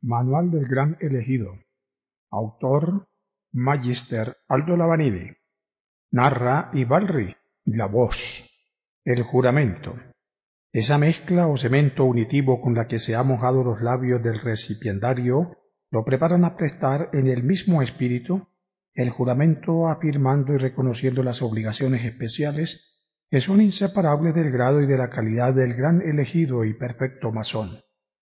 Manual del Gran Elegido. Autor Magister Aldo Lavanini. Narra Ivalri. La voz. El juramento. Esa mezcla o cemento unitivo con la que se han mojado los labios del recipiendario lo preparan a prestar en el mismo espíritu el juramento, afirmando y reconociendo las obligaciones especiales que son inseparables del grado y de la calidad del gran elegido y perfecto masón.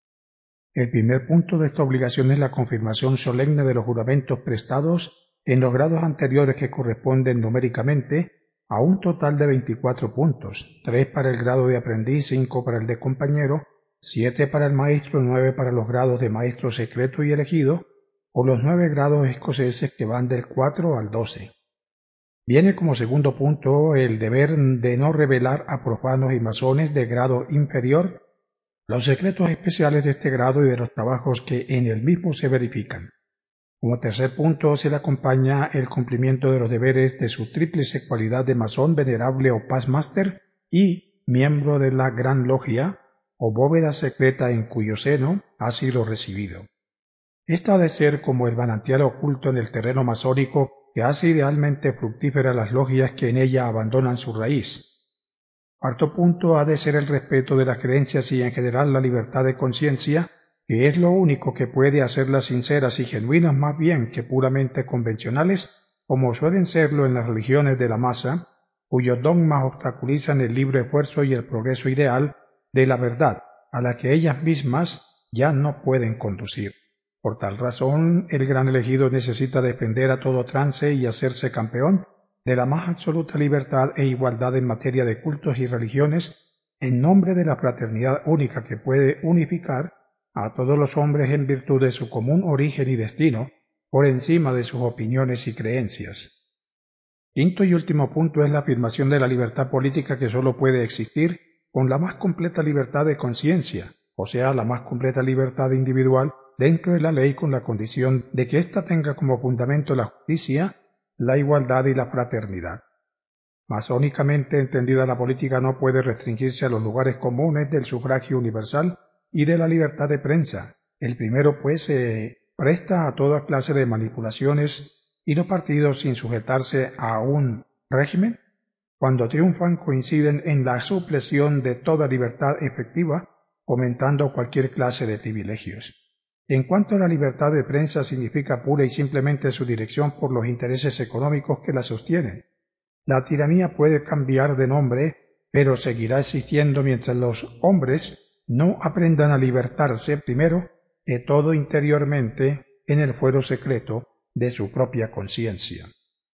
El primer punto de esta obligación es la confirmación solemne de los juramentos prestados en los grados anteriores, que corresponden numéricamente a un total de 24 puntos, 3 para el grado de aprendiz, 5 para el de compañero, 7 para el maestro, 9 para los grados de maestro secreto y elegido, o los 9 grados escoceses que van del 4 al 12. Viene como segundo punto el deber de no revelar a profanos y masones de grado inferior los secretos especiales de este grado y de los trabajos que en el mismo se verifican. Como tercer punto se le acompaña el cumplimiento de los deberes de su tríplice cualidad de masón venerable o past master y miembro de la gran logia o bóveda secreta en cuyo seno ha sido recibido. Esta ha de ser como el manantial oculto en el terreno masónico que hace idealmente fructíferas las logias que en ella abandonan su raíz. Cuarto punto ha de ser el respeto de las creencias y en general la libertad de conciencia, que es lo único que puede hacerlas sinceras y genuinas más bien que puramente convencionales, como suelen serlo en las religiones de la masa, cuyos dogmas obstaculizan el libre esfuerzo y el progreso ideal de la verdad, a la que ellas mismas ya no pueden conducir. Por tal razón, el gran elegido necesita defender a todo trance y hacerse campeón de la más absoluta libertad e igualdad en materia de cultos y religiones, en nombre de la fraternidad única que puede unificar a todos los hombres en virtud de su común origen y destino, por encima de sus opiniones y creencias. Quinto y último punto es la afirmación de la libertad política, que sólo puede existir con la más completa libertad de conciencia, o sea, la más completa libertad individual dentro de la ley, con la condición de que ésta tenga como fundamento la justicia, la igualdad y la fraternidad. Masónicamente entendida, la política no puede restringirse a los lugares comunes del sufragio universal y de la libertad de prensa. El primero, pues, se presta a toda clase de manipulaciones, y los partidos, sin sujetarse a un régimen, cuando triunfan, coinciden en la supresión de toda libertad efectiva, fomentando cualquier clase de privilegios. En cuanto a la libertad de prensa, significa pura y simplemente su dirección por los intereses económicos que la sostienen. La tiranía puede cambiar de nombre, pero seguirá existiendo mientras los hombres no aprendan a libertarse primero de todo interiormente en el fuero secreto de su propia conciencia.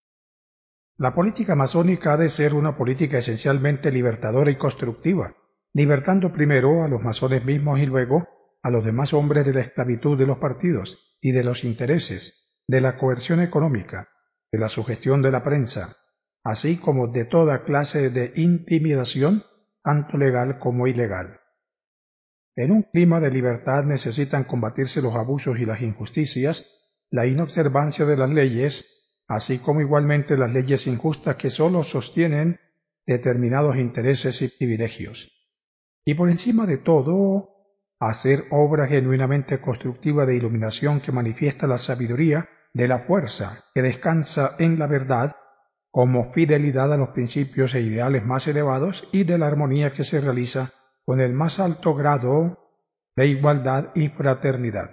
La política masónica ha de ser una política esencialmente libertadora y constructiva, libertando primero a los masones mismos y luego a los demás hombres de la esclavitud de los partidos y de los intereses, de la coerción económica, de la sugestión de la prensa, así como de toda clase de intimidación, tanto legal como ilegal. En un clima de libertad necesitan combatirse los abusos y las injusticias, la inobservancia de las leyes, así como igualmente las leyes injustas que sólo sostienen determinados intereses y privilegios. Y por encima de todo, hacer obra genuinamente constructiva de iluminación que manifiesta la sabiduría de la fuerza que descansa en la verdad, como fidelidad a los principios e ideales más elevados y de la armonía que se realiza con el más alto grado de igualdad y fraternidad.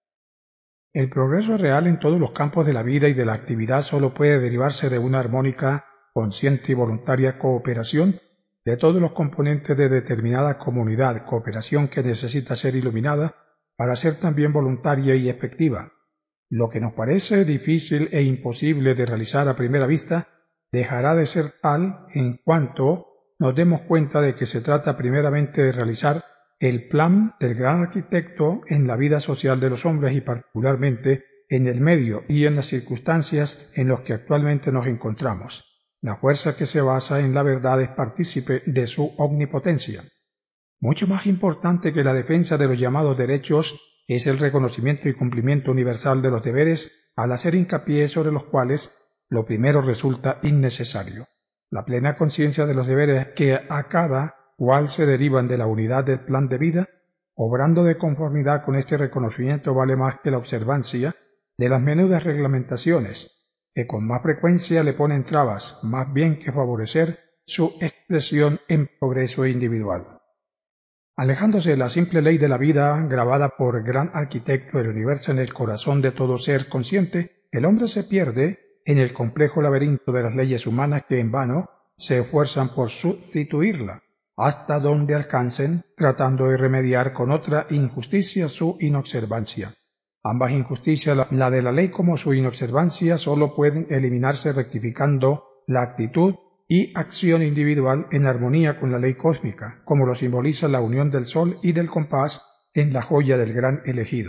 El progreso real en todos los campos de la vida y de la actividad sólo puede derivarse de una armónica, consciente y voluntaria cooperación de todos los componentes de determinada comunidad, cooperación que necesita ser iluminada para ser también voluntaria y efectiva. Lo que nos parece difícil e imposible de realizar a primera vista dejará de ser tal en cuanto nos demos cuenta de que se trata primeramente de realizar el plan del gran arquitecto en la vida social de los hombres y particularmente en el medio y en las circunstancias en los que actualmente nos encontramos. La fuerza que se basa en la verdad es partícipe de su omnipotencia. Mucho más importante que la defensa de los llamados derechos es el reconocimiento y cumplimiento universal de los deberes, al hacer hincapié sobre los cuales lo primero resulta innecesario. La plena conciencia de los deberes que a cada cual se derivan de la unidad del plan de vida obrando de conformidad con este reconocimiento vale más que la observancia de las menudas reglamentaciones, que con más frecuencia le ponen trabas, más bien que favorecer su expresión en progreso individual. Alejándose de la simple ley de la vida, grabada por gran arquitecto del universo en el corazón de todo ser consciente, el hombre se pierde en el complejo laberinto de las leyes humanas que en vano se esfuerzan por sustituirla, hasta donde alcancen, tratando de remediar con otra injusticia su inobservancia. Ambas injusticias, la de la ley como su inobservancia, sólo pueden eliminarse rectificando la actitud y acción individual en armonía con la ley cósmica, como lo simboliza la unión del sol y del compás en la joya del gran elegido.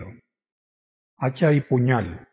Hacha y puñal.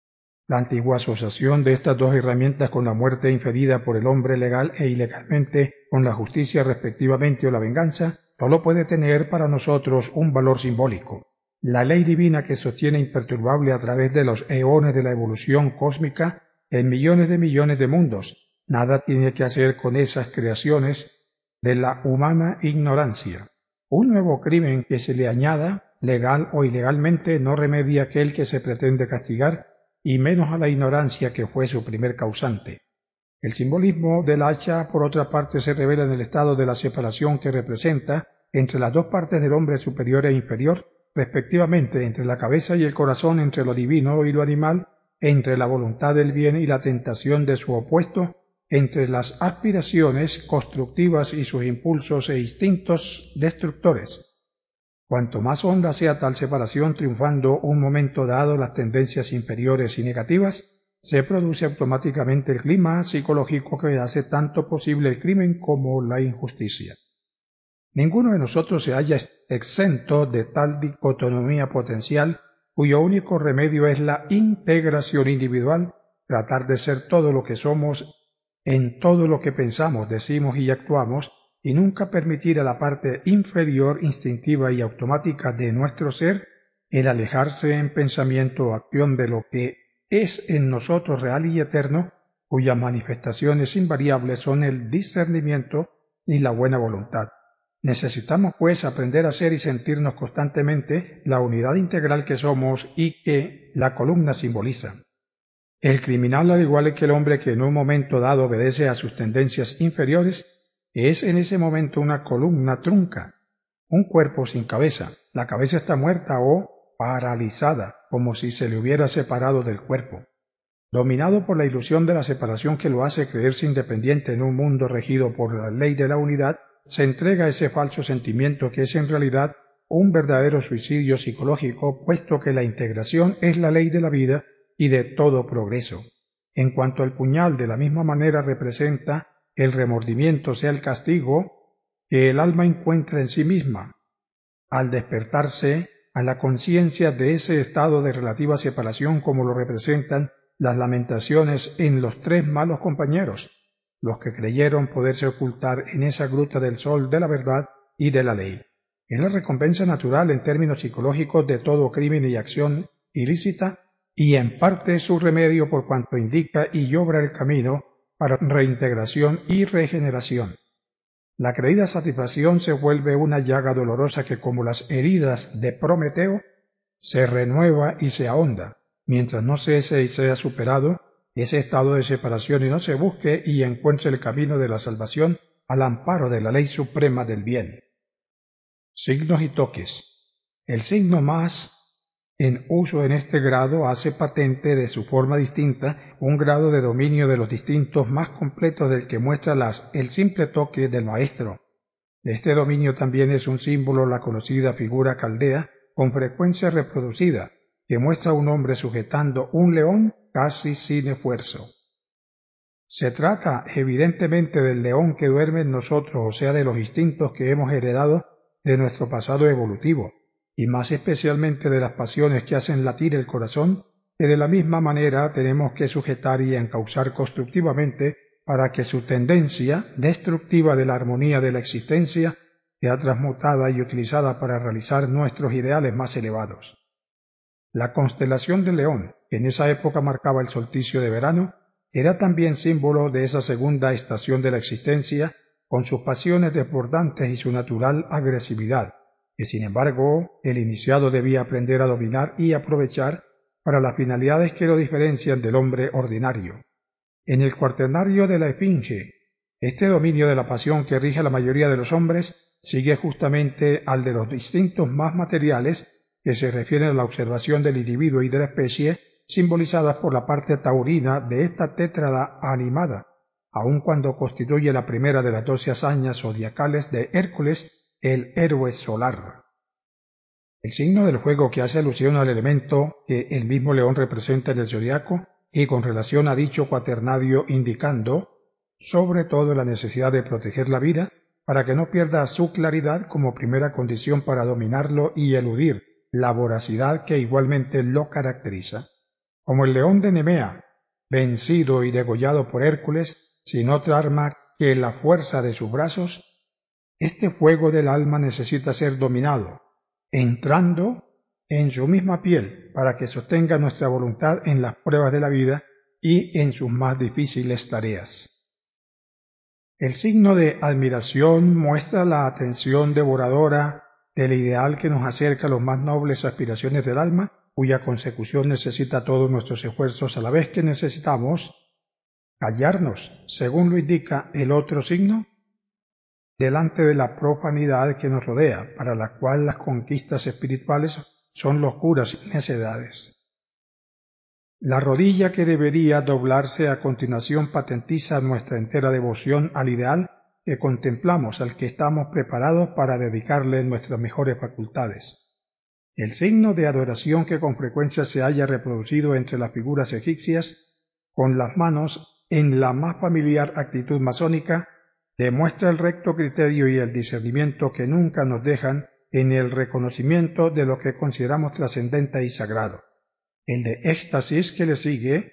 La antigua asociación de estas dos herramientas con la muerte inferida por el hombre legal e ilegalmente con la justicia respectivamente o la venganza, solo puede tener para nosotros un valor simbólico. La ley divina que sostiene imperturbable a través de los eones de la evolución cósmica en millones de mundos, nada tiene que hacer con esas creaciones de la humana ignorancia. Un nuevo crimen que se le añada, legal o ilegalmente, no remedia aquel que se pretende castigar, y menos a la ignorancia que fue su primer causante. El simbolismo del hacha, por otra parte, se revela en el estado de la separación que representa entre las dos partes del hombre superior e inferior, respectivamente entre la cabeza y el corazón, entre lo divino y lo animal, entre la voluntad del bien y la tentación de su opuesto, entre las aspiraciones constructivas y sus impulsos e instintos destructores. Cuanto más honda sea tal separación, triunfando un momento dado las tendencias inferiores y negativas, se produce automáticamente el clima psicológico que hace tanto posible el crimen como la injusticia. Ninguno de nosotros se halla exento de tal dicotomía potencial, cuyo único remedio es la integración individual, tratar de ser todo lo que somos en todo lo que pensamos, decimos y actuamos, y nunca permitir a la parte inferior, instintiva y automática de nuestro ser el alejarse en pensamiento o acción de lo que es en nosotros real y eterno, cuyas manifestaciones invariables son el discernimiento y la buena voluntad. Necesitamos, pues, aprender a ser y sentirnos constantemente la unidad integral que somos y que la columna simboliza. El criminal, al igual que el hombre que en un momento dado obedece a sus tendencias inferiores, es en ese momento una columna trunca, un cuerpo sin cabeza. La cabeza está muerta o paralizada, como si se le hubiera separado del cuerpo. Dominado por la ilusión de la separación que lo hace creerse independiente en un mundo regido por la ley de la unidad, se entrega a ese falso sentimiento que es en realidad un verdadero suicidio psicológico, puesto que la integración es la ley de la vida y de todo progreso. En cuanto al puñal, de la misma manera representa el remordimiento, sea el castigo que el alma encuentra en sí misma, al despertarse a la conciencia de ese estado de relativa separación, como lo representan las lamentaciones en los tres malos compañeros, los que creyeron poderse ocultar en esa gruta del sol de la verdad y de la ley. Es la recompensa natural en términos psicológicos de todo crimen y acción ilícita, y en parte su remedio por cuanto indica y obra el camino para reintegración y regeneración. La creída satisfacción se vuelve una llaga dolorosa que, como las heridas de Prometeo, se renueva y se ahonda, mientras no cese y sea superado ese estado de separación y no se busque y encuentre el camino de la salvación al amparo de la ley suprema del bien. Signos y toques. El signo más en uso en este grado hace patente de su forma distinta un grado de dominio de los distintos más completos del que muestra el simple toque del maestro. De este dominio también es un símbolo la conocida figura caldea, con frecuencia reproducida, que muestra a un hombre sujetando un león casi sin esfuerzo. Se trata evidentemente del león que duerme en nosotros, o sea, de los instintos que hemos heredado de nuestro pasado evolutivo, y más especialmente de las pasiones que hacen latir el corazón, que de la misma manera tenemos que sujetar y encauzar constructivamente para que su tendencia destructiva de la armonía de la existencia sea transmutada y utilizada para realizar nuestros ideales más elevados. La constelación del León, que en esa época marcaba el solsticio de verano, era también símbolo de esa segunda estación de la existencia, con sus pasiones desbordantes y su natural agresividad, que sin embargo el iniciado debía aprender a dominar y aprovechar para las finalidades que lo diferencian del hombre ordinario. En el cuaternario de la Esfinge, este dominio de la pasión que rige a la mayoría de los hombres sigue justamente al de los instintos más materiales que se refieren a la observación del individuo y de la especie, simbolizadas por la parte taurina de esta tétrada animada, aun cuando constituye la primera de las 12 hazañas zodiacales de Hércules, el héroe solar. El signo del fuego que hace alusión al elemento que el mismo león representa en el zodiaco y con relación a dicho cuaternario indicando, sobre todo, la necesidad de proteger la vida para que no pierda su claridad como primera condición para dominarlo y eludir la voracidad que igualmente lo caracteriza. Como el león de Nemea, vencido y degollado por Hércules, sin otra arma que la fuerza de sus brazos, este fuego del alma necesita ser dominado, entrando en su misma piel para que sostenga nuestra voluntad en las pruebas de la vida y en sus más difíciles tareas. El signo de admiración muestra la atención devoradora del ideal que nos acerca a las más nobles aspiraciones del alma, cuya consecución necesita todos nuestros esfuerzos a la vez que necesitamos callarnos, según lo indica el otro signo, delante de la profanidad que nos rodea, para la cual las conquistas espirituales son locuras y necedades. La rodilla que debería doblarse a continuación patentiza nuestra entera devoción al ideal que contemplamos, al que estamos preparados para dedicarle nuestras mejores facultades. El signo de adoración que con frecuencia se haya reproducido entre las figuras egipcias, con las manos en la más familiar actitud masónica, demuestra el recto criterio y el discernimiento que nunca nos dejan en el reconocimiento de lo que consideramos trascendente y sagrado. El de éxtasis que le sigue,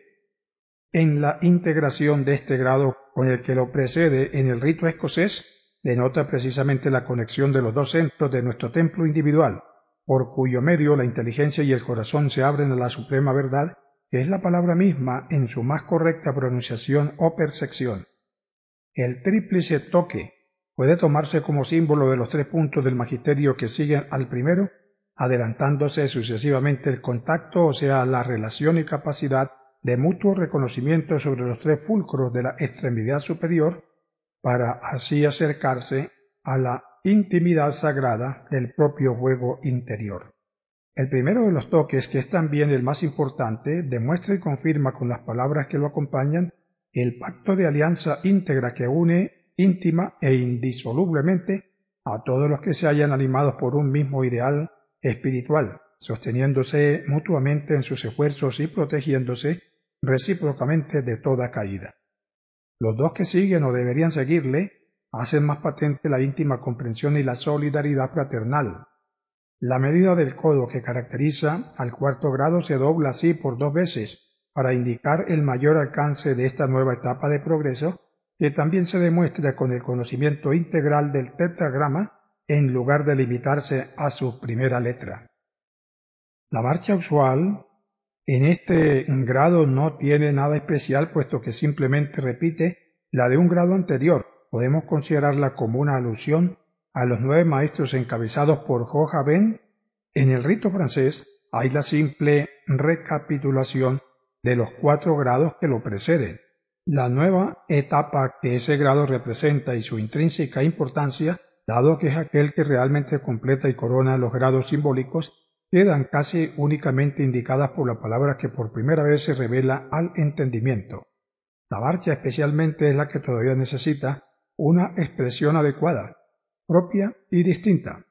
en la integración de este grado con el que lo precede en el rito escocés, denota precisamente la conexión de los dos centros de nuestro templo individual, por cuyo medio la inteligencia y el corazón se abren a la suprema verdad, que es la palabra misma en su más correcta pronunciación o percepción. El tríplice toque puede tomarse como símbolo de los 3 puntos del magisterio que siguen al primero, adelantándose sucesivamente el contacto, o sea, la relación y capacidad de mutuo reconocimiento sobre los 3 fulcros de la extremidad superior, para así acercarse a la intimidad sagrada del propio fuego interior. El primero de los toques, que es también el más importante, demuestra y confirma con las palabras que lo acompañan el pacto de alianza íntegra que une íntima e indisolublemente a todos los que se hayan animados por un mismo ideal espiritual, sosteniéndose mutuamente en sus esfuerzos y protegiéndose recíprocamente de toda caída. Los dos que siguen o deberían seguirle hacen más patente la íntima comprensión y la solidaridad fraternal. La medida del codo que caracteriza al 4º grado se dobla así por 2 veces para indicar el mayor alcance de esta nueva etapa de progreso, que también se demuestra con el conocimiento integral del tetragrama en lugar de limitarse a su primera letra. La marcha usual en este grado no tiene nada especial, puesto que simplemente repite la de un grado anterior. Podemos considerarla como una alusión a los 9 maestros encabezados por Joachim. En el rito francés hay la simple recapitulación de los 4 grados que lo preceden. La nueva etapa que ese grado representa y su intrínseca importancia, dado que es aquel que realmente completa y corona los grados simbólicos, quedan casi únicamente indicadas por la palabra que por primera vez se revela al entendimiento. La marcha especialmente es la que todavía necesita una expresión adecuada, propia y distinta.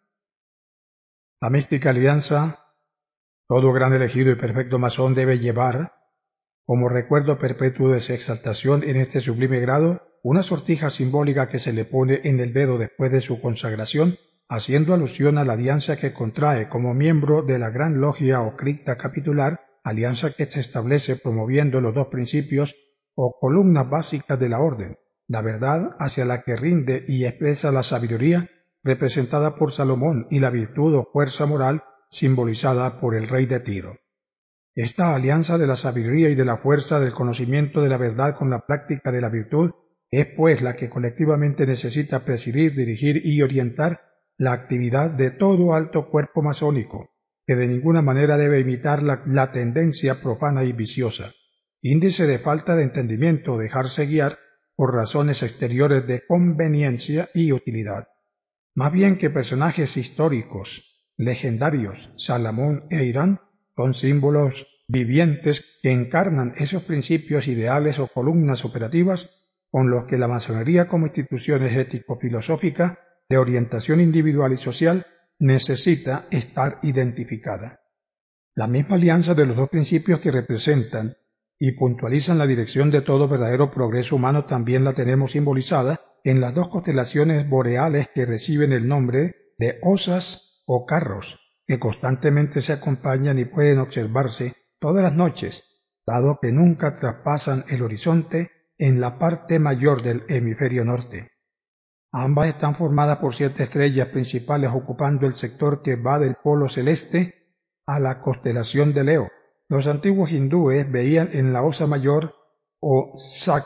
La mística alianza, todo gran elegido y perfecto masón debe llevar, como recuerdo perpetuo de su exaltación en este sublime grado, una sortija simbólica que se le pone en el dedo después de su consagración, haciendo alusión a la alianza que contrae como miembro de la gran logia o cripta capitular, alianza que se establece promoviendo los 2 principios o columnas básicas de la orden, la verdad hacia la que rinde y expresa la sabiduría, representada por Salomón, y la virtud o fuerza moral, simbolizada por el rey de Tiro. Esta alianza de la sabiduría y de la fuerza del conocimiento de la verdad con la práctica de la virtud es pues la que colectivamente necesita presidir, dirigir y orientar la actividad de todo alto cuerpo masónico, que de ninguna manera debe imitar la tendencia profana y viciosa, índice de falta de entendimiento o dejarse guiar por razones exteriores de conveniencia y utilidad. Más bien que personajes históricos, legendarios, Salomón e Irán, son símbolos vivientes que encarnan esos principios ideales o columnas operativas con los que la masonería como institución ético-filosófica de orientación individual y social necesita estar identificada. La misma alianza de los dos principios que representan y puntualizan la dirección de todo verdadero progreso humano también la tenemos simbolizada en las dos constelaciones boreales que reciben el nombre de osas o carros, que constantemente se acompañan y pueden observarse todas las noches, dado que nunca traspasan el horizonte en la parte mayor del hemisferio norte. Ambas están formadas por 7 estrellas principales ocupando el sector que va del polo celeste a la constelación de Leo. Los antiguos hindúes veían en la osa mayor o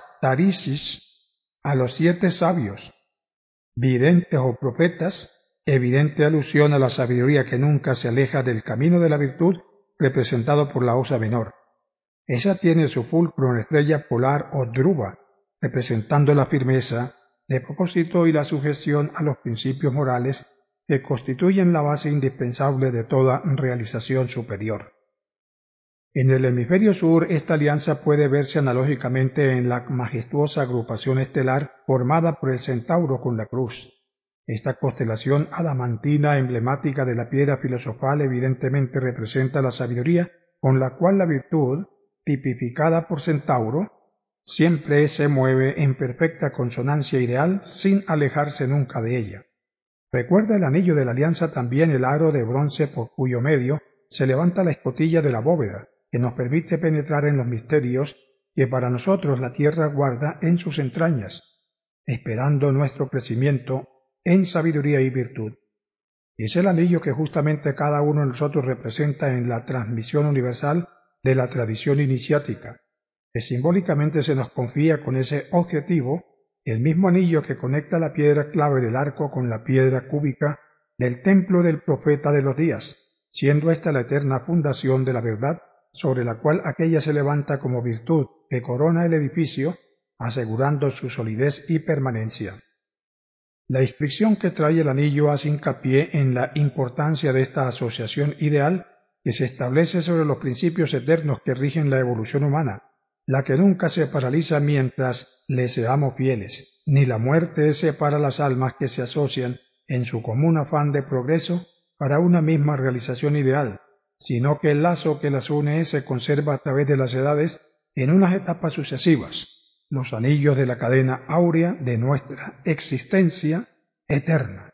Saktarisis a los 7 sabios, videntes o profetas, evidente alusión a la sabiduría que nunca se aleja del camino de la virtud representado por la osa menor. Esa tiene su fulcro en la estrella polar o Dhruva, representando la firmeza de propósito y la sujeción a los principios morales que constituyen la base indispensable de toda realización superior. En el hemisferio sur, esta alianza puede verse analógicamente en la majestuosa agrupación estelar formada por el Centauro con la Cruz. Esta constelación adamantina emblemática de la piedra filosofal evidentemente representa la sabiduría con la cual la virtud, tipificada por Centauro, siempre se mueve en perfecta consonancia ideal sin alejarse nunca de ella. Recuerda el anillo de la alianza también el aro de bronce por cuyo medio se levanta la escotilla de la bóveda, que nos permite penetrar en los misterios que para nosotros la tierra guarda en sus entrañas, esperando nuestro crecimiento en sabiduría y virtud. Es el anillo que justamente cada uno de nosotros representa en la transmisión universal de la tradición iniciática, que simbólicamente se nos confía con ese objetivo, el mismo anillo que conecta la piedra clave del arco con la piedra cúbica del templo del profeta de los días, siendo esta la eterna fundación de la verdad sobre la cual aquella se levanta como virtud que corona el edificio, asegurando su solidez y permanencia. La inscripción que trae el anillo hace hincapié en la importancia de esta asociación ideal que se establece sobre los principios eternos que rigen la evolución humana, la que nunca se paraliza mientras le seamos fieles, ni la muerte separa las almas que se asocian en su común afán de progreso para una misma realización ideal, sino que el lazo que las une se conserva a través de las edades en unas etapas sucesivas, los anillos de la cadena áurea de nuestra existencia eterna.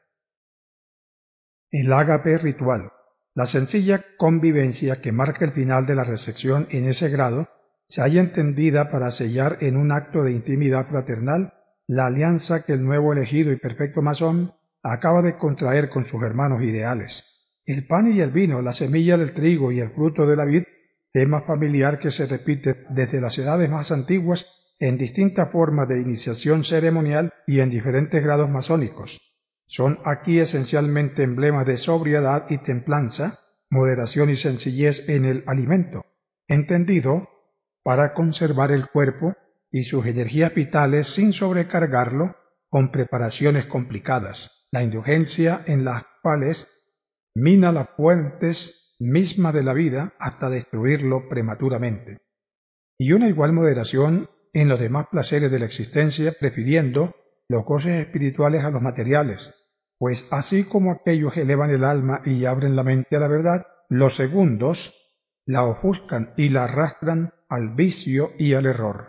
El ágape ritual, la sencilla convivencia que marca el final de la recepción en ese grado, se halla entendida para sellar en un acto de intimidad fraternal la alianza que el nuevo elegido y perfecto masón acaba de contraer con sus hermanos ideales. El pan y el vino, la semilla del trigo y el fruto de la vid, tema familiar que se repite desde las edades más antiguas en distintas formas de iniciación ceremonial y en diferentes grados masónicos. Son aquí esencialmente emblemas de sobriedad y templanza, moderación y sencillez en el alimento, entendido para conservar el cuerpo y sus energías vitales sin sobrecargarlo con preparaciones complicadas, la indulgencia en las cuales mina las fuentes mismas de la vida hasta destruirlo prematuramente, y una igual moderación en los demás placeres de la existencia, prefiriendo los goces espirituales a los materiales, pues así como aquellos elevan el alma y abren la mente a la verdad, los segundos la ofuscan y la arrastran al vicio y al error.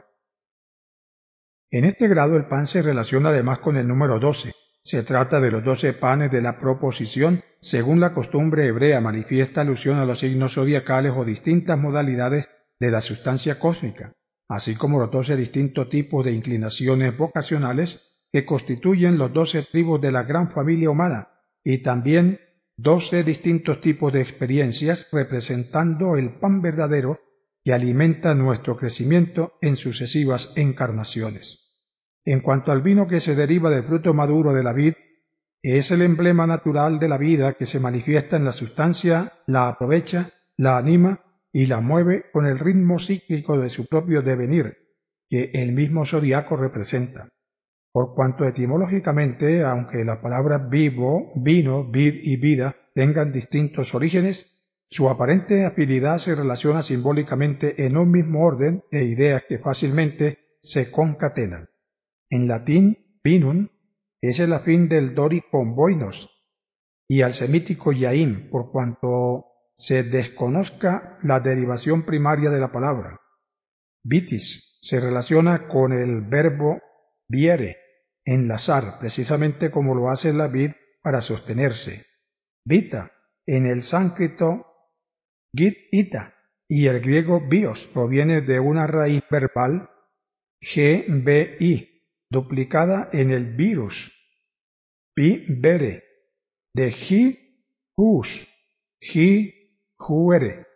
En este grado el pan se relaciona además con el número 12. Se trata de los 12 panes de la proposición, según la costumbre hebrea manifiesta alusión a los signos zodiacales o distintas modalidades de la sustancia cósmica, así como los 12 distintos tipos de inclinaciones vocacionales que constituyen los 12 tribus de la gran familia humana, y también 12 distintos tipos de experiencias representando el pan verdadero que alimenta nuestro crecimiento en sucesivas encarnaciones. En cuanto al vino que se deriva del fruto maduro de la vid, Es el emblema natural de la vida que se manifiesta en la sustancia, la aprovecha, la anima y la mueve con el ritmo cíclico de su propio devenir, que el mismo zodiaco representa. Por cuanto etimológicamente, aunque las palabras vivo, vino, vid y vida tengan distintos orígenes, su aparente afinidad se relaciona simbólicamente en un mismo orden de ideas que fácilmente se concatenan. En latín, vinum es el afín del dórico boinos y al semítico yaín, por cuanto se desconozca la derivación primaria de la palabra. Vitis se relaciona con el verbo viere, enlazar, precisamente como lo hace la vid para sostenerse. Vita, en el sánscrito git ita, y el griego bios proviene de una raíz verbal gbi, duplicada en el virus, vere, de hus, juere.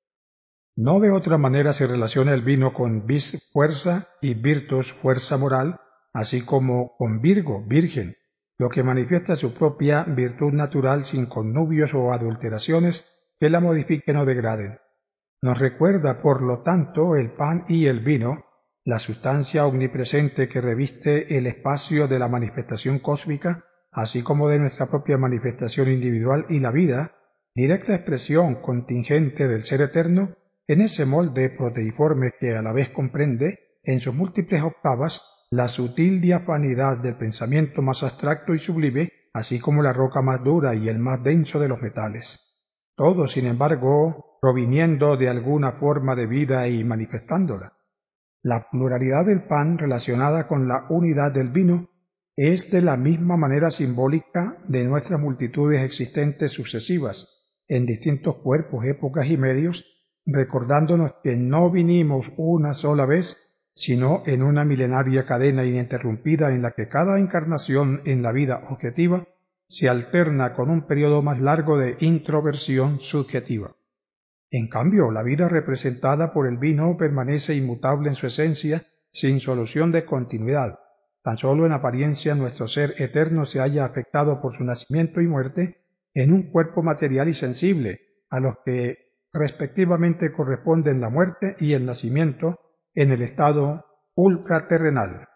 No de otra manera se relaciona el vino con vis fuerza y virtus fuerza moral, así como con Virgo, virgen, lo que manifiesta su propia virtud natural sin connubios o adulteraciones que la modifiquen o degraden. Nos recuerda, por lo tanto, el pan y el vino, la sustancia omnipresente que reviste el espacio de la manifestación cósmica, así como de nuestra propia manifestación individual y la vida, directa expresión contingente del ser eterno, en ese molde proteiforme que a la vez comprende, en sus múltiples octavas, la sutil diafanidad del pensamiento más abstracto y sublime, así como la roca más dura y el más denso de los metales. Todo, sin embargo, proviniendo de alguna forma de vida y manifestándola. La pluralidad del pan relacionada con la unidad del vino es de la misma manera simbólica de nuestras multitudes existentes sucesivas, en distintos cuerpos, épocas y medios, recordándonos que no vinimos una sola vez, sino en una milenaria cadena ininterrumpida en la que cada encarnación en la vida objetiva se alterna con un periodo más largo de introversión subjetiva. En cambio, la vida representada por el vino permanece inmutable en su esencia, sin solución de continuidad. Tan solo en apariencia nuestro ser eterno se halla afectado por su nacimiento y muerte en un cuerpo material y sensible, a los que respectivamente corresponden la muerte y el nacimiento en el estado ultraterrenal.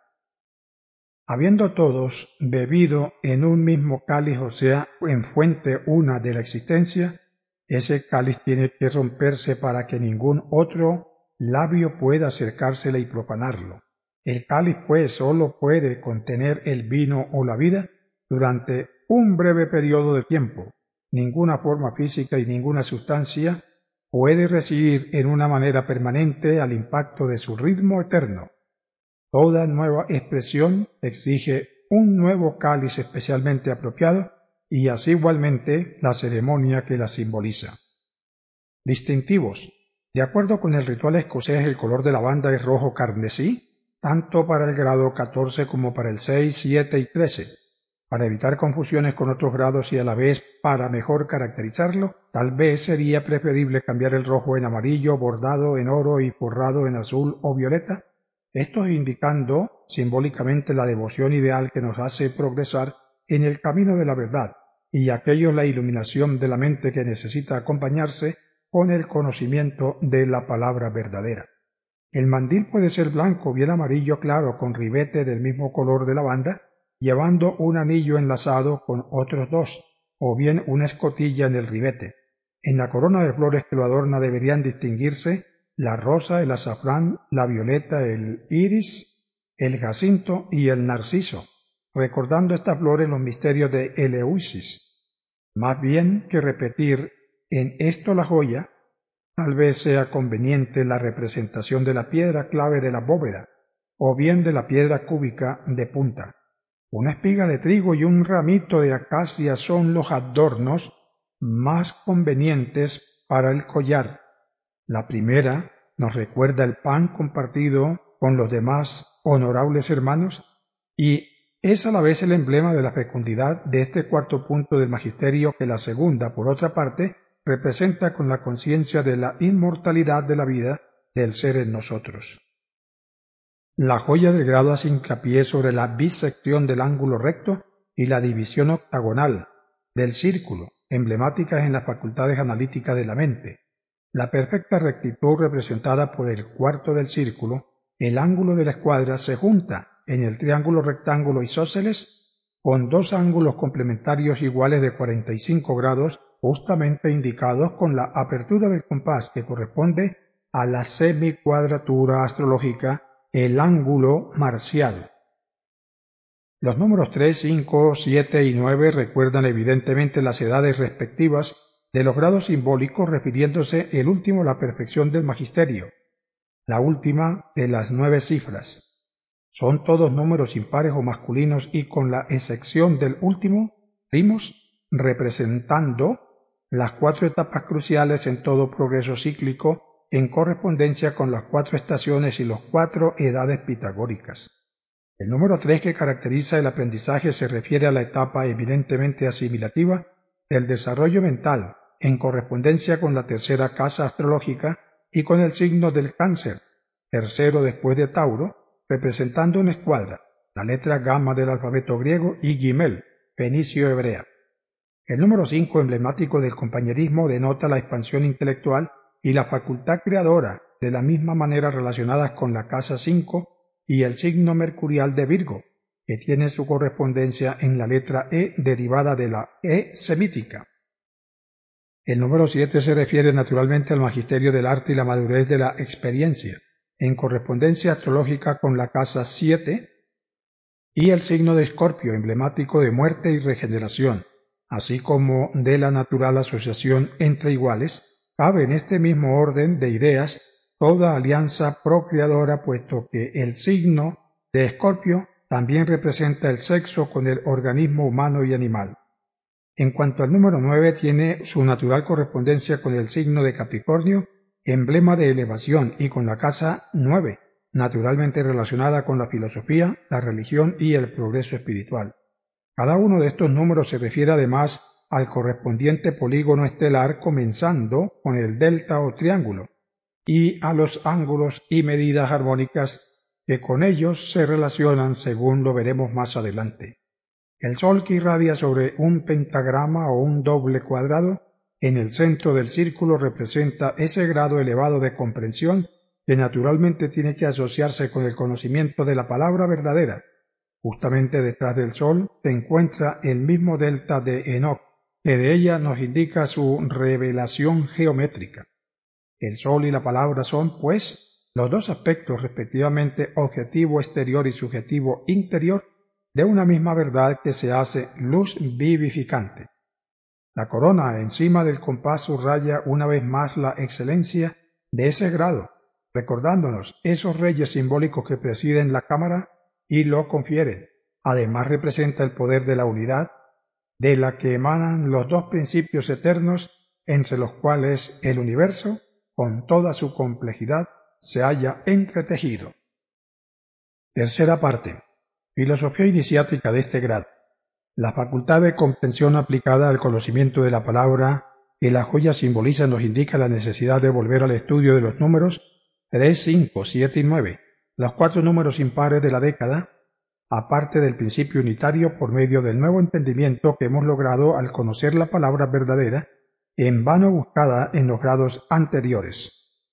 Habiendo todos bebido en un mismo cáliz, o sea, en fuente una de la existencia, ese cáliz tiene que romperse para que ningún otro labio pueda acercársele y profanarlo. El cáliz, pues, sólo puede contener el vino o la vida durante un breve periodo de tiempo. Ninguna forma física y ninguna sustancia puede residir en una manera permanente al impacto de su ritmo eterno. Toda nueva expresión exige un nuevo cáliz especialmente apropiado y así igualmente la ceremonia que la simboliza. Distintivos. De acuerdo con el ritual escocés, el color de la banda es rojo carmesí, tanto para el grado 14 como para el 6, 7 y 13. Para evitar confusiones con otros grados y a la vez para mejor caracterizarlo, tal vez sería preferible cambiar el rojo en amarillo, bordado en oro y forrado en azul o violeta, esto indicando simbólicamente la devoción ideal que nos hace progresar en el camino de la verdad, y aquello la iluminación de la mente que necesita acompañarse con el conocimiento de la palabra verdadera. El mandil puede ser blanco, bien amarillo claro, con ribete del mismo color de la banda, llevando un anillo enlazado con otros dos, o bien una escotilla en el ribete. En la corona de flores que lo adorna deberían distinguirse la rosa, el azafrán, la violeta, el iris, el jacinto y el narciso, recordando estas flores los misterios de Eleusis. Más bien que repetir en esto la joya, tal vez sea conveniente la representación de la piedra clave de la bóveda, o bien de la piedra cúbica de punta. Una espiga de trigo y un ramito de acacia son los adornos más convenientes para el collar. La primera nos recuerda el pan compartido con los demás honorables hermanos y es a la vez el emblema de la fecundidad de este cuarto punto del magisterio que la segunda, por otra parte, representa con la conciencia de la inmortalidad de la vida del ser en nosotros. La joya del grado hace hincapié sobre la bisección del ángulo recto y la división octagonal del círculo, emblemáticas en las facultades analíticas de la mente, la perfecta rectitud representada por el cuarto del círculo, el ángulo de la escuadra se junta en el triángulo rectángulo isósceles con dos ángulos complementarios iguales de 45 grados justamente indicados con la apertura del compás que corresponde a la semicuadratura astrológica, el ángulo marcial. Los números 3, 5, 7 y 9 recuerdan evidentemente las edades respectivas de los grados simbólicos, refiriéndose el último a la perfección del magisterio, la última de las 9 cifras. Son todos números impares o masculinos y con la excepción del último, primos, representando las 4 etapas cruciales en todo progreso cíclico en correspondencia con las 4 estaciones y las 4 edades pitagóricas. El número 3 que caracteriza el aprendizaje se refiere a la etapa eminentemente asimilativa del desarrollo mental, en correspondencia con la tercera casa astrológica y con el signo del Cáncer, tercero después de Tauro, representando una escuadra, la letra gamma del alfabeto griego y Gimel, fenicio hebrea. El número 5, emblemático del compañerismo, denota la expansión intelectual y la facultad creadora, de la misma manera relacionadas con la casa 5 y el signo mercurial de Virgo, que tiene su correspondencia en la letra E derivada de la E semítica. El número 7 se refiere naturalmente al magisterio del arte y la madurez de la experiencia, en correspondencia astrológica con la casa 7 y el signo de Escorpio, emblemático de muerte y regeneración, así como de la natural asociación entre iguales. Cabe en este mismo orden de ideas toda alianza procreadora, puesto que el signo de Escorpio también representa el sexo con el organismo humano y animal. En cuanto al número 9, tiene su natural correspondencia con el signo de Capricornio, emblema de elevación, y con la casa 9, naturalmente relacionada con la filosofía, la religión y el progreso espiritual. Cada uno de estos números se refiere además al correspondiente polígono estelar, comenzando con el delta o triángulo, y a los ángulos y medidas armónicas que con ellos se relacionan, según lo veremos más adelante. El Sol, que irradia sobre un pentagrama o un doble cuadrado, en el centro del círculo, representa ese grado elevado de comprensión que naturalmente tiene que asociarse con el conocimiento de la palabra verdadera. Justamente detrás del Sol se encuentra el mismo delta de Enoc, que de ella nos indica su revelación geométrica. El Sol y la palabra son, pues, los dos aspectos respectivamente objetivo exterior y subjetivo interior de una misma verdad que se hace luz vivificante. La corona encima del compás subraya una vez más la excelencia de ese grado, recordándonos esos reyes simbólicos que presiden la cámara y lo confieren. Además representa el poder de la unidad, de la que emanan los dos principios eternos entre los cuales el universo, con toda su complejidad, se halla entretejido. Tercera parte. Filosofía iniciática de este grado. La facultad de comprensión aplicada al conocimiento de la palabra que la joya simboliza nos indica la necesidad de volver al estudio de los números 3, 5, 7 y 9, los 4 números impares de la década, aparte del principio unitario, por medio del nuevo entendimiento que hemos logrado al conocer la palabra verdadera, en vano buscada en los grados anteriores,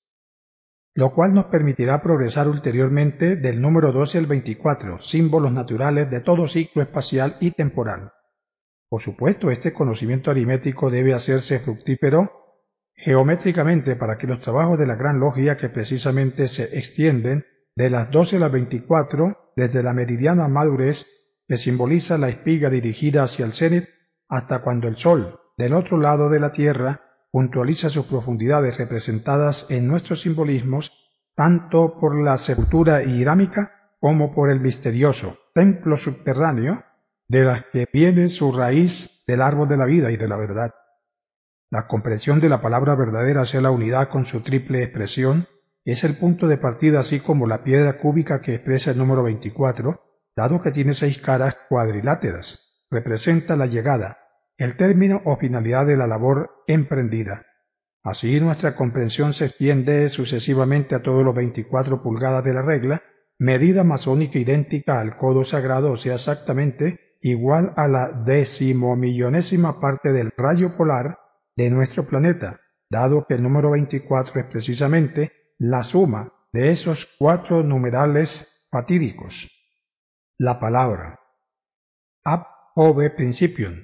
lo cual nos permitirá progresar ulteriormente del número 12 al 24, símbolos naturales de todo ciclo espacial y temporal. Por supuesto, este conocimiento aritmético debe hacerse fructífero geométricamente para que los trabajos de la Gran Logia, que precisamente se extienden de las 12 a las 24, desde la meridiana madurez, que simboliza la espiga dirigida hacia el cenit, hasta cuando el Sol, del otro lado de la Tierra, puntualiza sus profundidades representadas en nuestros simbolismos, tanto por la sepultura hirámica como por el misterioso templo subterráneo, de las que viene su raíz del árbol de la vida y de la verdad. La comprensión de la palabra verdadera hacia la unidad con su triple expresión es el punto de partida, así como la piedra cúbica que expresa el número 24, dado que tiene 6 caras cuadriláteras, representa la llegada, el término o finalidad de la labor emprendida. Así nuestra comprensión se extiende sucesivamente a todos los 24 pulgadas de la regla, medida masónica idéntica al codo sagrado, o sea exactamente igual a la 10.000.000ª parte del rayo polar de nuestro planeta, dado que el número 24 es precisamente la suma de esos 4 numerales fatídicos. La palabra ab ove principium,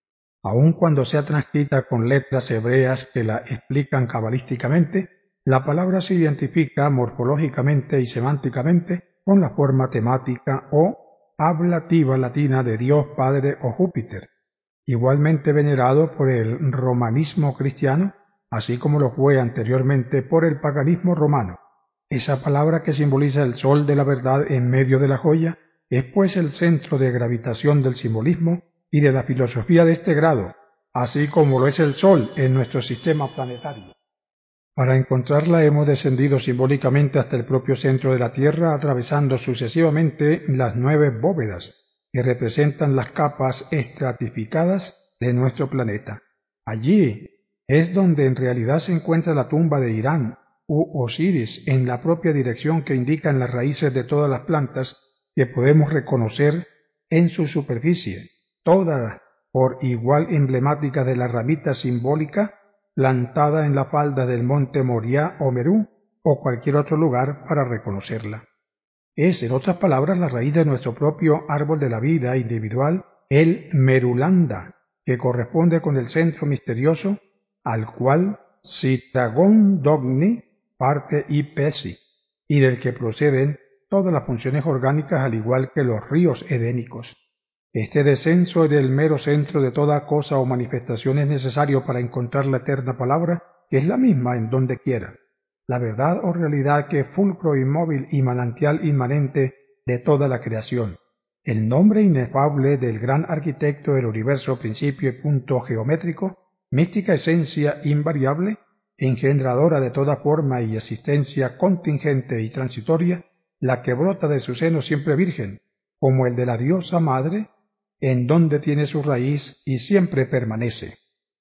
aun cuando sea transcrita con letras hebreas que la explican cabalísticamente, la palabra se identifica morfológicamente y semánticamente con la forma temática o ablativa latina de Dios Padre o Júpiter, igualmente venerado por el romanismo cristiano, así como lo fue anteriormente por el paganismo romano. Esa palabra que simboliza el sol de la verdad en medio de la joya es pues el centro de gravitación del simbolismo y de la filosofía de este grado, así como lo es el sol en nuestro sistema planetario. Para encontrarla hemos descendido simbólicamente hasta el propio centro de la Tierra, atravesando sucesivamente las 9 bóvedas que representan las capas estratificadas de nuestro planeta. Allí es donde en realidad se encuentra la tumba de Irán u Osiris, en la propia dirección que indican las raíces de todas las plantas que podemos reconocer en su superficie, todas por igual emblemáticas de la ramita simbólica plantada en la falda del monte Moriah o Merú o cualquier otro lugar para reconocerla. Es, en otras palabras, la raíz de nuestro propio árbol de la vida individual, el Merulanda, que corresponde con el centro misterioso al cual Citragón Dogni parte y Pesi, y del que proceden todas las funciones orgánicas al igual que los ríos edénicos. Este descenso del mero centro de toda cosa o manifestación es necesario para encontrar la eterna palabra, que es la misma en donde quiera, la verdad o realidad que es fulcro inmóvil y manantial inmanente de toda la creación, el nombre inefable del gran arquitecto del universo, principio y punto geométrico, mística esencia invariable, engendradora de toda forma y existencia contingente y transitoria, la que brota de su seno siempre virgen, como el de la diosa madre, en donde tiene su raíz y siempre permanece.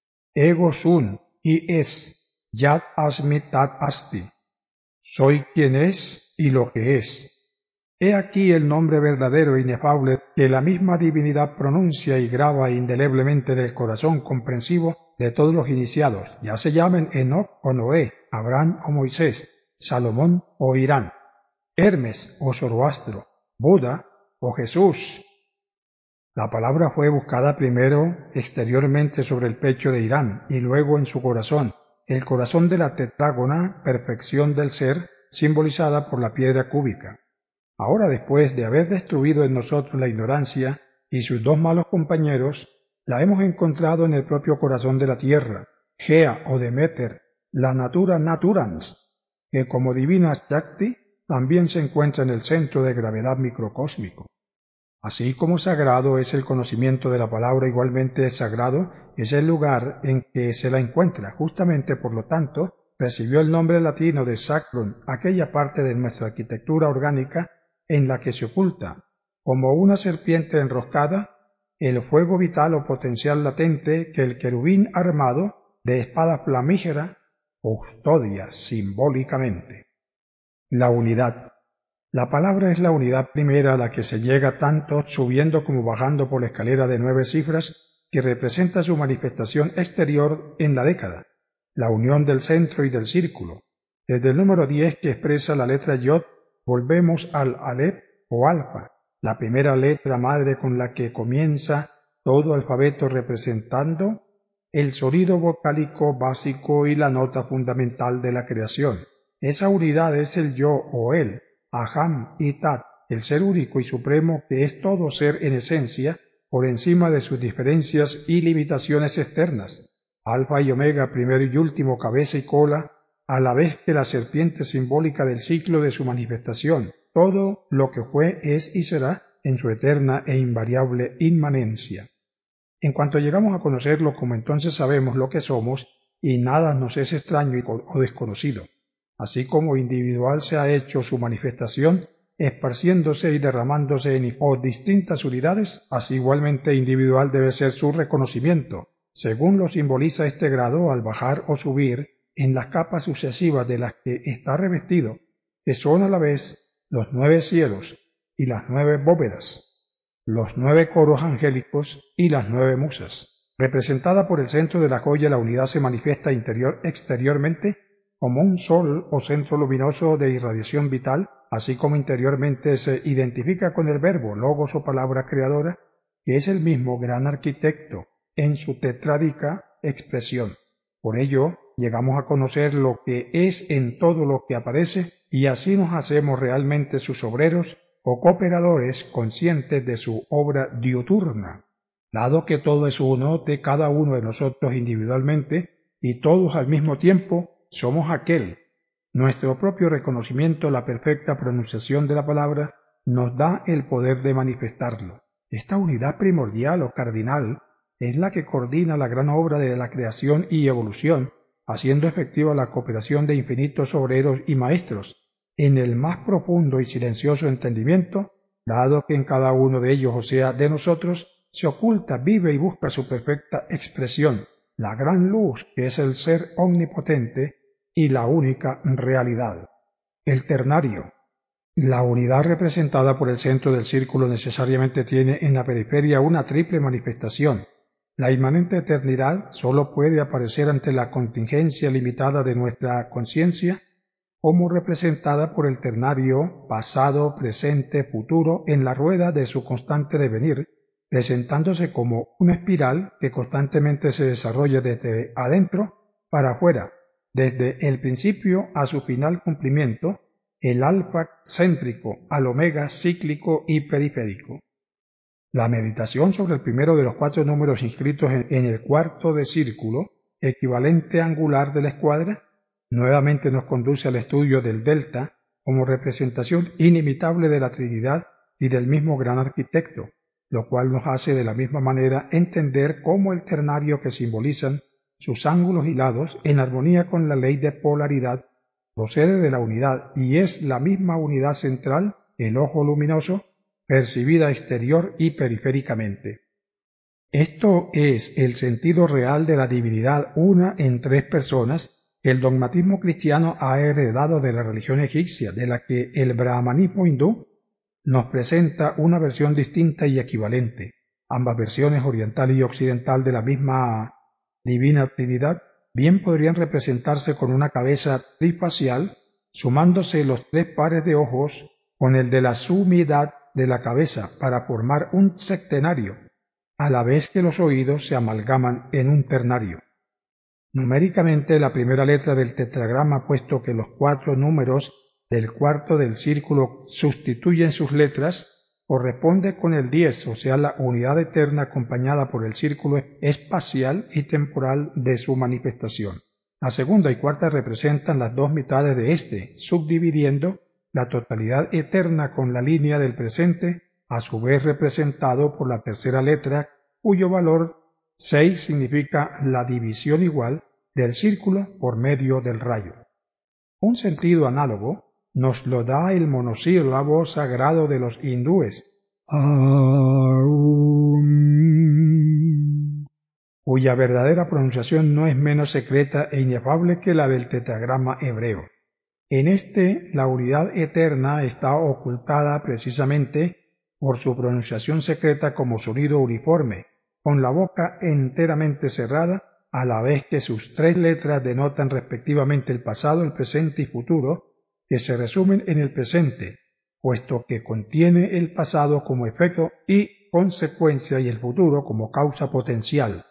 Ego sum y es, yad asmi tat asti. Soy quien es y lo que es. He aquí el nombre verdadero e inefable que la misma divinidad pronuncia y graba indeleblemente del corazón comprensivo de todos los iniciados, ya se llamen Enoc o Noé, Abraham o Moisés, Salomón o Irán, Hermes o Zoroastro, Buda o Jesús. La palabra fue buscada primero exteriormente sobre el pecho de Irán y luego en su corazón, el corazón de la tetrágona perfección del ser, simbolizada por la piedra cúbica. Ahora, después de haber destruido en nosotros la ignorancia y sus 2 malos compañeros, la hemos encontrado en el propio corazón de la tierra, Gea o Demeter, la natura naturans, que como divina Shakti también se encuentra en el centro de gravedad microcósmico. Así como sagrado es el conocimiento de la palabra, igualmente sagrado es el lugar en que se la encuentra. Justamente, por lo tanto, recibió el nombre latino de sacrum, aquella parte de nuestra arquitectura orgánica en la que se oculta, como una serpiente enroscada, el fuego vital o potencial latente que el querubín armado de espada flamígera custodia simbólicamente. La unidad. La palabra es la unidad primera a la que se llega tanto subiendo como bajando por la escalera de 9 cifras que representa su manifestación exterior en la década, la unión del centro y del círculo. Desde el número 10 que expresa la letra Yod, volvemos al Aleph o Alfa, la primera letra madre con la que comienza todo alfabeto, representando el sonido vocálico básico y la nota fundamental de la creación. Esa unidad es el yo o él, Aham y Tat, el ser único y supremo que es todo ser en esencia, por encima de sus diferencias y limitaciones externas, alfa y omega, primero y último, cabeza y cola, a la vez que la serpiente simbólica del ciclo de su manifestación, todo lo que fue, es y será en su eterna e invariable inmanencia. En cuanto llegamos a conocerlo, como entonces sabemos lo que somos, y nada nos es extraño o desconocido. Así como individual se ha hecho su manifestación, esparciéndose y derramándose en distintas unidades, así igualmente individual debe ser su reconocimiento, según lo simboliza este grado al bajar o subir en las capas sucesivas de las que está revestido, que son a la vez los 9 cielos y las 9 bóvedas. los 9 coros angélicos y las 9 musas. Representada por el centro de la joya, la unidad se manifiesta exteriormente como un sol o centro luminoso de irradiación vital, así como interiormente se identifica con el verbo, logos o palabra creadora, que es el mismo gran arquitecto en su tetrádica expresión. Por ello, llegamos a conocer lo que es en todo lo que aparece y así nos hacemos realmente sus obreros o cooperadores conscientes de su obra diuturna, dado que todo es uno de cada uno de nosotros individualmente y todos al mismo tiempo somos aquel. Nuestro propio reconocimiento, la perfecta pronunciación de la palabra, nos da el poder de manifestarlo. Esta unidad primordial o cardinal es la que coordina la gran obra de la creación y evolución, haciendo efectiva la cooperación de infinitos obreros y maestros, en el más profundo y silencioso entendimiento, dado que en cada uno de ellos, o sea, de nosotros, se oculta, vive y busca su perfecta expresión, la gran luz que es el ser omnipotente y la única realidad. El ternario. La unidad representada por el centro del círculo necesariamente tiene en la periferia una triple manifestación. La inmanente eternidad sólo puede aparecer ante la contingencia limitada de nuestra conciencia, como representada por el ternario pasado, presente, futuro en la rueda de su constante devenir, presentándose como una espiral que constantemente se desarrolla desde adentro para afuera, desde el principio a su final cumplimiento, el alfa céntrico al omega cíclico y periférico. La meditación sobre el primero de los 4 números inscritos en el cuarto de círculo, equivalente angular de la escuadra, nuevamente nos conduce al estudio del delta como representación inimitable de la Trinidad y del mismo gran arquitecto, lo cual nos hace de la misma manera entender cómo el ternario que simbolizan sus ángulos y lados, en armonía con la ley de polaridad, procede de la unidad y es la misma unidad central, el ojo luminoso, percibida exterior y periféricamente. Esto es el sentido real de la divinidad una en 3 personas que el dogmatismo cristiano ha heredado de la religión egipcia, de la que el brahmanismo hindú nos presenta una versión distinta y equivalente. Ambas versiones, oriental y occidental, de la misma divina Trinidad, bien podrían representarse con una cabeza trifacial, sumándose los 3 pares de ojos con el de la sumidad de la cabeza para formar un septenario, a la vez que los oídos se amalgaman en un ternario. Numéricamente, la primera letra del tetragrama, puesto que los 4 números del cuarto del círculo sustituyen sus letras, corresponde con el 10, o sea, la unidad eterna acompañada por el círculo espacial y temporal de su manifestación. La segunda y cuarta representan las 2 mitades de éste, subdividiendo la totalidad eterna con la línea del presente, a su vez representado por la tercera letra, cuyo valor 6 significa la división igual del círculo por medio del rayo. Un sentido análogo nos lo da el monosílabo sagrado de los hindúes, Aum, cuya verdadera pronunciación no es menos secreta e inefable que la del tetragrama hebreo. En este, la unidad eterna está ocultada precisamente por su pronunciación secreta como sonido uniforme, con la boca enteramente cerrada, a la vez que sus 3 letras denotan respectivamente el pasado, el presente y futuro, que se resumen en el presente, puesto que contiene el pasado como efecto y consecuencia y el futuro como causa potencial.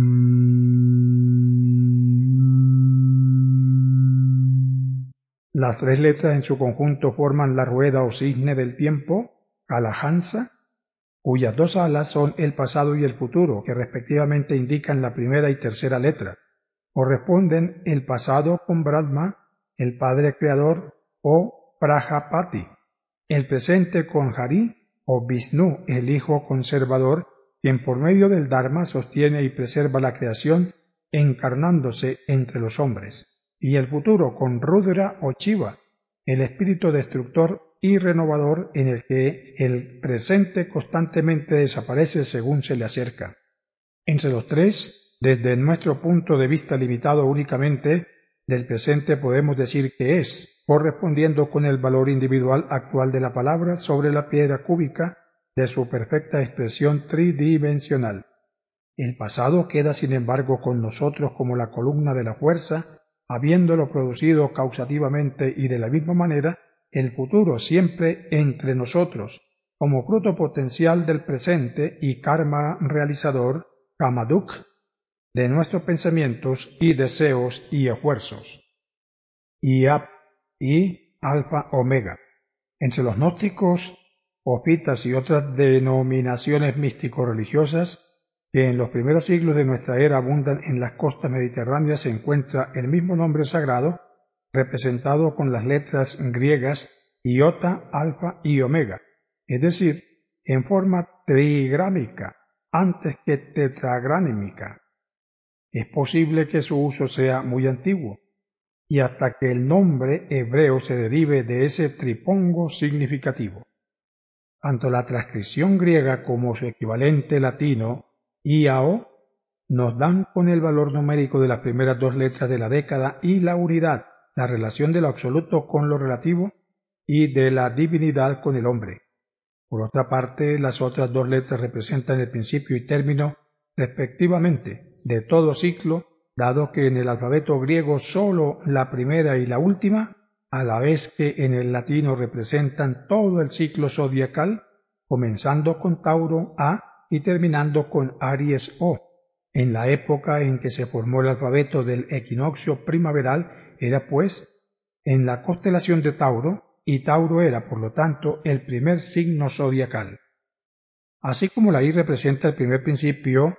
Las 3 letras en su conjunto forman la rueda o cisne del tiempo, Kalahansa, cuyas 2 alas son el pasado y el futuro, que respectivamente indican la primera y tercera letra. Corresponden el pasado con Brahma, el Padre Creador, o Prajapati, el presente con Hari, o Vishnu, el Hijo Conservador, quien por medio del Dharma sostiene y preserva la creación, encarnándose entre los hombres, y el futuro con Rudra o Shiva, el espíritu destructor y renovador en el que el presente constantemente desaparece según se le acerca. Entre los 3, desde nuestro punto de vista limitado únicamente, del presente podemos decir que es, correspondiendo con el valor individual actual de la palabra sobre la piedra cúbica, de su perfecta expresión tridimensional. El pasado queda sin embargo con nosotros como la columna de la fuerza, habiéndolo producido causativamente, y de la misma manera el futuro siempre entre nosotros, como fruto potencial del presente y karma realizador, kamaduk, de nuestros pensamientos y deseos y esfuerzos. Iap y Alfa Omega. Entre los gnósticos, ofitas y otras denominaciones místico-religiosas que en los primeros siglos de nuestra era abundan en las costas mediterráneas, se encuentra el mismo nombre sagrado representado con las letras griegas iota, alfa y omega, es decir, en forma trigrámica antes que tetragrámica. Es posible que su uso sea muy antiguo, y hasta que el nombre hebreo se derive de ese tripongo significativo. Tanto la transcripción griega como su equivalente latino, IAO, nos dan con el valor numérico de las primeras dos letras de la década y la unidad, la relación de lo absoluto con lo relativo y de la divinidad con el hombre. Por otra parte, las otras dos letras representan el principio y término, respectivamente, de todo ciclo, dado que en el alfabeto griego sólo la primera y la última, a la vez que en el latino representan todo el ciclo zodiacal, comenzando con Tauro A y terminando con Aries O. En la época en que se formó el alfabeto del equinoccio primaveral era, pues, en la constelación de Tauro, y Tauro era, por lo tanto, el primer signo zodiacal. Así como la I representa el primer principio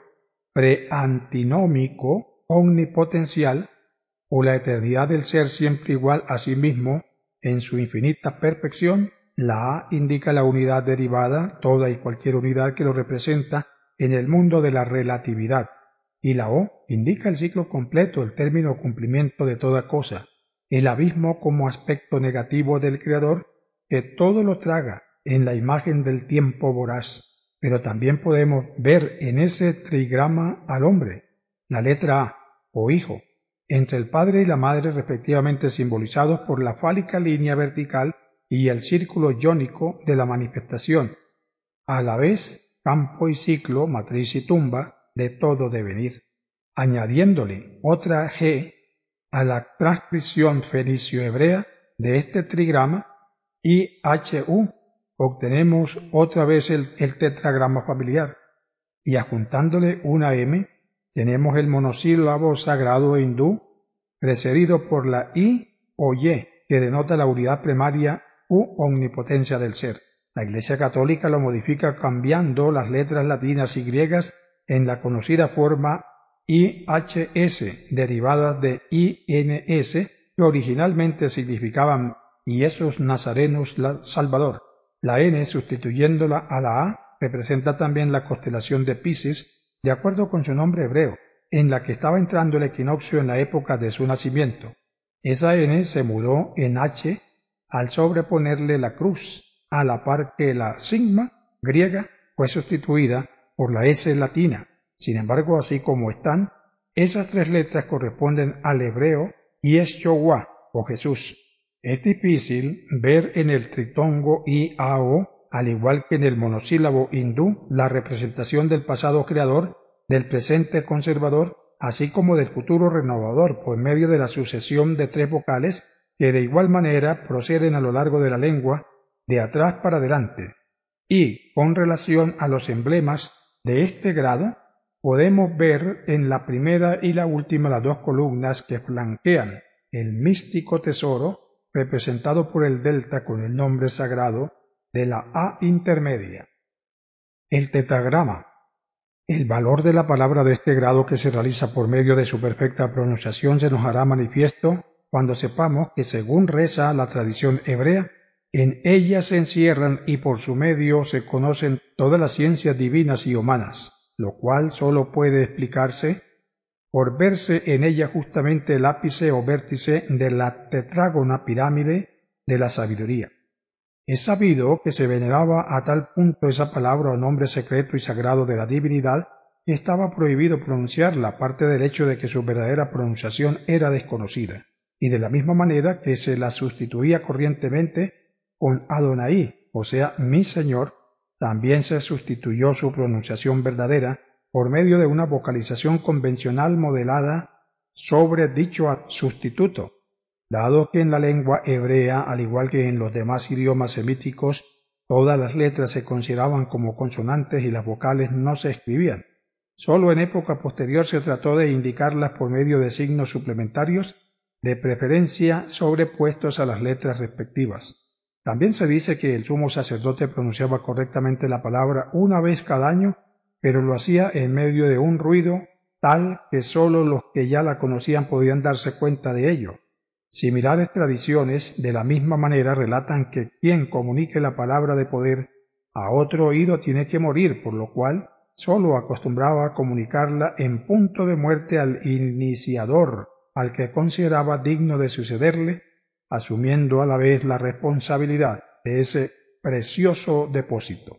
preantinómico omnipotencial, o la eternidad del ser siempre igual a sí mismo en su infinita perfección, la A indica la unidad derivada, toda y cualquier unidad que lo representa en el mundo de la relatividad, y la O indica el ciclo completo, el término o cumplimiento de toda cosa, el abismo como aspecto negativo del Creador que todo lo traga en la imagen del tiempo voraz. Pero también podemos ver en ese trigrama al hombre, la letra A, o hijo, entre el padre y la madre respectivamente simbolizados por la fálica línea vertical y el círculo iónico de la manifestación, a la vez campo y ciclo, matriz y tumba de todo devenir, añadiéndole otra G a la transcripción fenicio-hebrea de este trigrama, y HU, obtenemos otra vez el tetragrama familiar, y adjuntándole una M, tenemos el monosílabo sagrado hindú, precedido por la I o Y, que denota la unidad primaria u omnipotencia del ser. La Iglesia Católica lo modifica cambiando las letras latinas y griegas en la conocida forma IHS, derivadas de INS, que originalmente significaban Jesús Nazarenus Salvador. La N, sustituyéndola a la A, representa también la constelación de Piscis, de acuerdo con su nombre hebreo, en la que estaba entrando el equinoccio en la época de su nacimiento. Esa N se mudó en H al sobreponerle la cruz, a la par que la sigma griega fue sustituida por la S latina. Sin embargo, así como están, esas tres letras corresponden al hebreo Yeshua o Jesús. Es difícil ver en el tritongo IAO, al igual que en el monosílabo hindú, la representación del pasado creador, del presente conservador, así como del futuro renovador, por medio de la sucesión de tres vocales que de igual manera proceden a lo largo de la lengua, de atrás para adelante. Y, con relación a los emblemas de este grado, podemos ver en la primera y la última las dos columnas que flanquean el místico tesoro, representado por el delta con el nombre sagrado de la A intermedia. El tetragrama. El valor de la palabra de este grado, que se realiza por medio de su perfecta pronunciación, se nos hará manifiesto cuando sepamos que, según reza la tradición hebrea, en ella se encierran y por su medio se conocen todas las ciencias divinas y humanas, lo cual sólo puede explicarse por verse en ella justamente el ápice o vértice de la tetrágona pirámide de la sabiduría. Es sabido que se veneraba a tal punto esa palabra o nombre secreto y sagrado de la divinidad que estaba prohibido pronunciarla, aparte del hecho de que su verdadera pronunciación era desconocida, y de la misma manera que se la sustituía corrientemente con Adonai, o sea, mi Señor, También se sustituyó su pronunciación verdadera por medio de una vocalización convencional modelada sobre dicho sustituto, dado que en la lengua hebrea, al igual que en los demás idiomas semíticos, todas las letras se consideraban como consonantes y las vocales no se escribían. Solo en época posterior se trató de indicarlas por medio de signos suplementarios, de preferencia sobrepuestos a las letras respectivas. También se dice que el sumo sacerdote pronunciaba correctamente la palabra una vez cada año, pero lo hacía en medio de un ruido tal que sólo los que ya la conocían podían darse cuenta de ello. Similares tradiciones, de la misma manera, relatan que quien comunique la palabra de poder a otro oído tiene que morir, por lo cual sólo acostumbraba a comunicarla en punto de muerte al iniciador, al que consideraba digno de sucederle, asumiendo a la vez la responsabilidad de ese precioso depósito.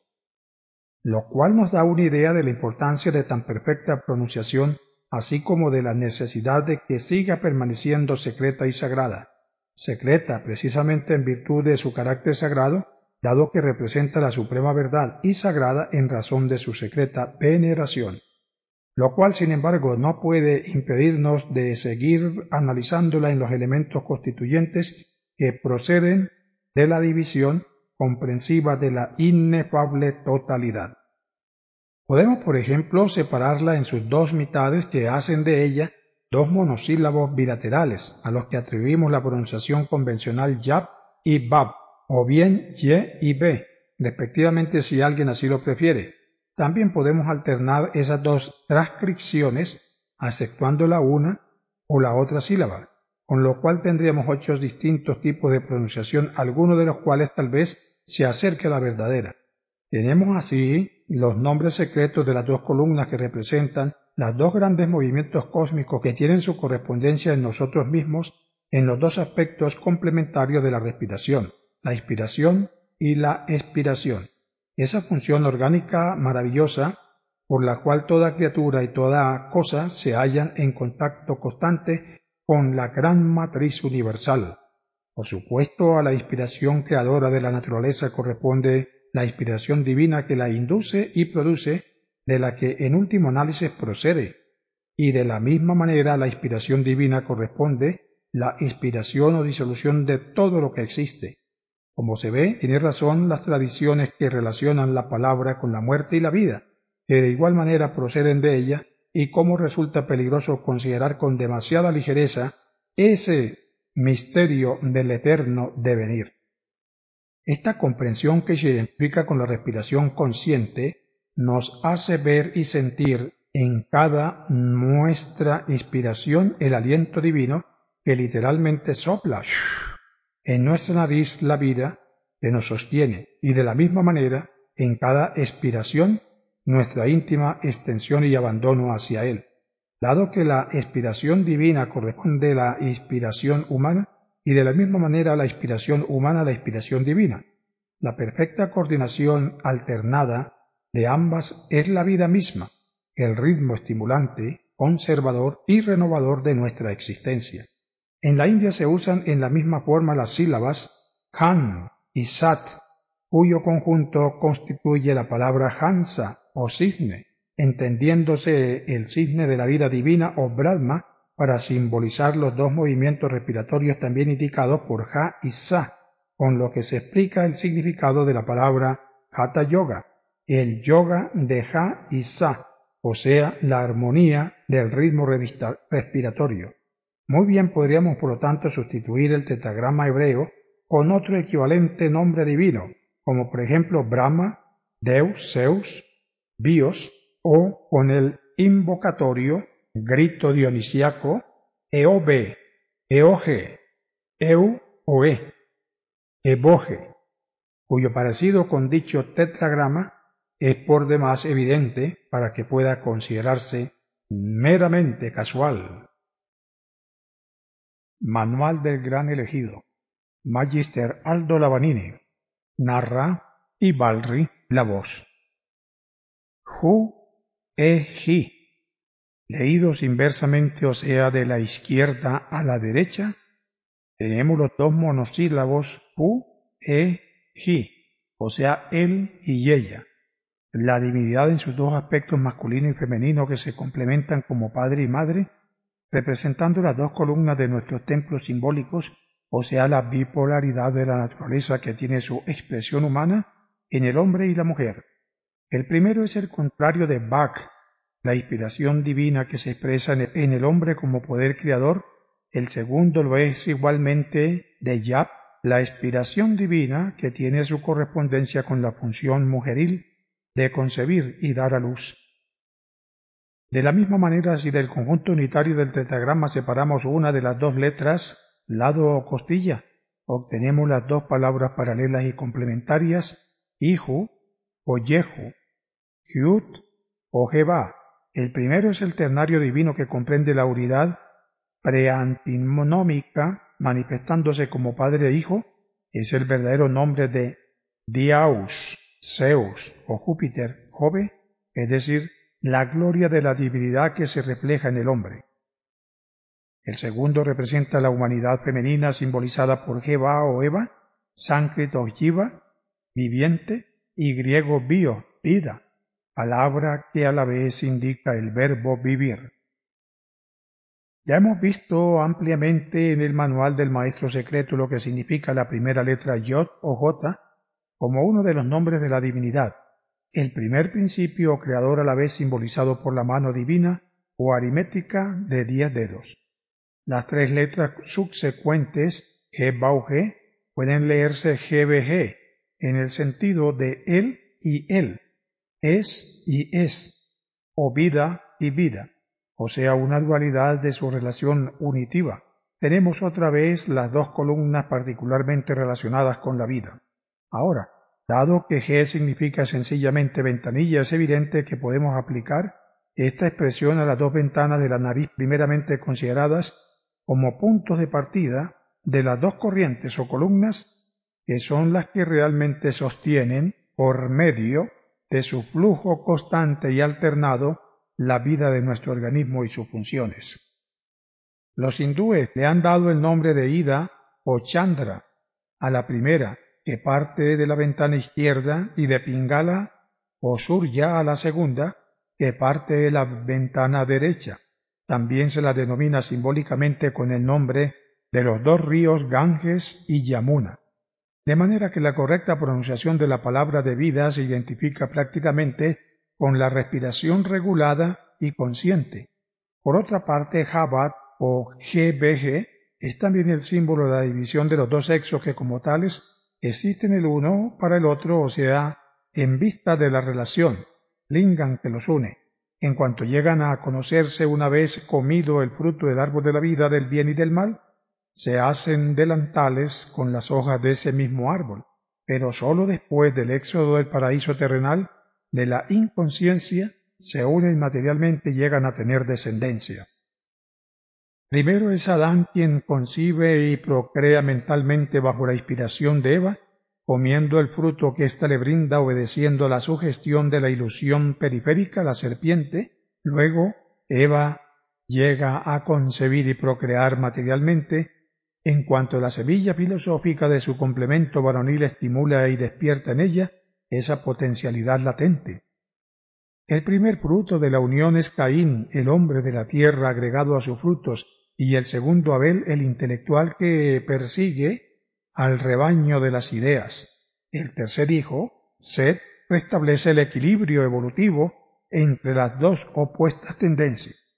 Lo cual nos da una idea de la importancia de tan perfecta pronunciación, así como de la necesidad de que siga permaneciendo secreta y sagrada. Secreta precisamente en virtud de su carácter sagrado, dado que representa la suprema verdad, y sagrada en razón de su secreta veneración. Lo cual, sin embargo, no puede impedirnos de seguir analizándola en los elementos constituyentes que proceden de la división comprensiva de la inefable totalidad. Podemos, por ejemplo, separarla en sus dos mitades que hacen de ella dos monosílabos bilaterales, a los que atribuimos la pronunciación convencional yab y bab, o bien ye y be, respectivamente si alguien así lo prefiere. También podemos alternar esas dos transcripciones, acentuando la una o la otra sílaba, con lo cual tendríamos 8 distintos tipos de pronunciación, algunos de los cuales tal vez se acerque a la verdadera. Tenemos así los nombres secretos de las dos columnas que representan los dos grandes movimientos cósmicos que tienen su correspondencia en nosotros mismos en los dos aspectos complementarios de la respiración, la inspiración y la expiración. Esa función orgánica maravillosa por la cual toda criatura y toda cosa se hallan en contacto constante con la gran matriz universal. Por supuesto, a la inspiración creadora de la naturaleza corresponde la inspiración divina que la induce y produce, de la que en último análisis procede, y de la misma manera a la inspiración divina corresponde la inspiración o disolución de todo lo que existe. Como se ve, tiene razón las tradiciones que relacionan la palabra con la muerte y la vida, que de igual manera proceden de ella, y cómo resulta peligroso considerar con demasiada ligereza ese misterio del eterno devenir. Esta comprensión que se identifica con la respiración consciente nos hace ver y sentir en cada nuestra inspiración el aliento divino que literalmente sopla en nuestra nariz la vida que nos sostiene, y de la misma manera en cada expiración nuestra íntima extensión y abandono hacia Él. Dado que la expiración divina corresponde a la inspiración humana, y de la misma manera la inspiración humana a la inspiración divina. La perfecta coordinación alternada de ambas es la vida misma, el ritmo estimulante, conservador y renovador de nuestra existencia. En la India se usan en la misma forma las sílabas Han y Sat, cuyo conjunto constituye la palabra Hansa o cisne, entendiéndose el cisne de la vida divina o Brahma para simbolizar los dos movimientos respiratorios también indicados por Ja y Sa, con lo que se explica el significado de la palabra Hatha Yoga, el yoga de Ja y Sa, o sea, la armonía del ritmo respiratorio. Muy bien podríamos por lo tanto sustituir el tetragrama hebreo con otro equivalente nombre divino, como por ejemplo Brahma, Deus, Zeus, Bios, o con el invocatorio grito dionisíaco Eobe, Eoge, Eu o Eboge, cuyo parecido con dicho tetragrama es por demás evidente para que pueda considerarse meramente casual. Manual del Gran Elegido, Magister Aldo Lavanini, narra y Balri la voz. Hu e Hi, leídos inversamente, o sea, de la izquierda a la derecha, tenemos los dos monosílabos Hu e Hi, o sea, él y ella, la divinidad en sus dos aspectos masculino y femenino que se complementan como padre y madre, representando las dos columnas de nuestros templos simbólicos, o sea, la bipolaridad de la naturaleza que tiene su expresión humana en el hombre y la mujer. El primero es el contrario de Bach, la inspiración divina que se expresa en el hombre como poder creador. El segundo lo es igualmente de Yap, la inspiración divina que tiene su correspondencia con la función mujeril de concebir y dar a luz. De la misma manera, si del conjunto unitario del tetragrama separamos una de las dos letras, lado o costilla, obtenemos las dos palabras paralelas y complementarias, Iju o Yehu, Hyut o Jebá. El primero es el ternario divino que comprende la unidad preantinómica, manifestándose como Padre e Hijo, es el verdadero nombre de Diaus, Zeus o Júpiter, Jove, es decir, la gloria de la divinidad que se refleja en el hombre. El segundo representa la humanidad femenina simbolizada por Jeva o Eva, sánscrito Jiva, viviente, y griego bio, vida, palabra que a la vez indica el verbo vivir. Ya hemos visto ampliamente en el manual del Maestro Secreto lo que significa la primera letra Yod o J como uno de los nombres de la divinidad, el primer principio o creador a la vez simbolizado por la mano divina o aritmética de 10 dedos. Las tres letras subsecuentes G-Bau-G pueden leerse G-B-G en el sentido de él y él, es y es, o vida y vida, o sea, una dualidad de su relación unitiva. Tenemos otra vez las dos columnas particularmente relacionadas con la vida. Ahora, dado que G significa sencillamente ventanilla, es evidente que podemos aplicar esta expresión a las dos ventanas de la nariz primeramente consideradas como puntos de partida de las dos corrientes o columnas que son las que realmente sostienen, por medio de su flujo constante y alternado, la vida de nuestro organismo y sus funciones. Los hindúes le han dado el nombre de Ida o Chandra a la primera, que parte de la ventana izquierda, y de Pingala o Surya a la segunda, que parte de la ventana derecha. También se la denomina simbólicamente con el nombre de los dos ríos Ganges y Yamuna. De manera que la correcta pronunciación de la palabra de vida se identifica prácticamente con la respiración regulada y consciente. Por otra parte, Jabat o GBG es también el símbolo de la división de los dos sexos que como tales existen el uno para el otro, o sea, en vista de la relación, lingam que los une, en cuanto llegan a conocerse una vez comido el fruto del árbol de la vida del bien y del mal, se hacen delantales con las hojas de ese mismo árbol, pero sólo después del éxodo del paraíso terrenal, de la inconsciencia, se unen materialmente y llegan a tener descendencia. Primero es Adán quien concibe y procrea mentalmente bajo la inspiración de Eva, comiendo el fruto que ésta le brinda obedeciendo a la sugestión de la ilusión periférica, la serpiente. Luego, Eva llega a concebir y procrear materialmente, en cuanto la semilla filosófica de su complemento varonil estimula y despierta en ella esa potencialidad latente. El primer fruto de la unión es Caín, el hombre de la tierra agregado a sus frutos, y el segundo Abel, el intelectual que persigue al rebaño de las ideas. El tercer hijo, Set, restablece el equilibrio evolutivo entre las dos opuestas tendencias.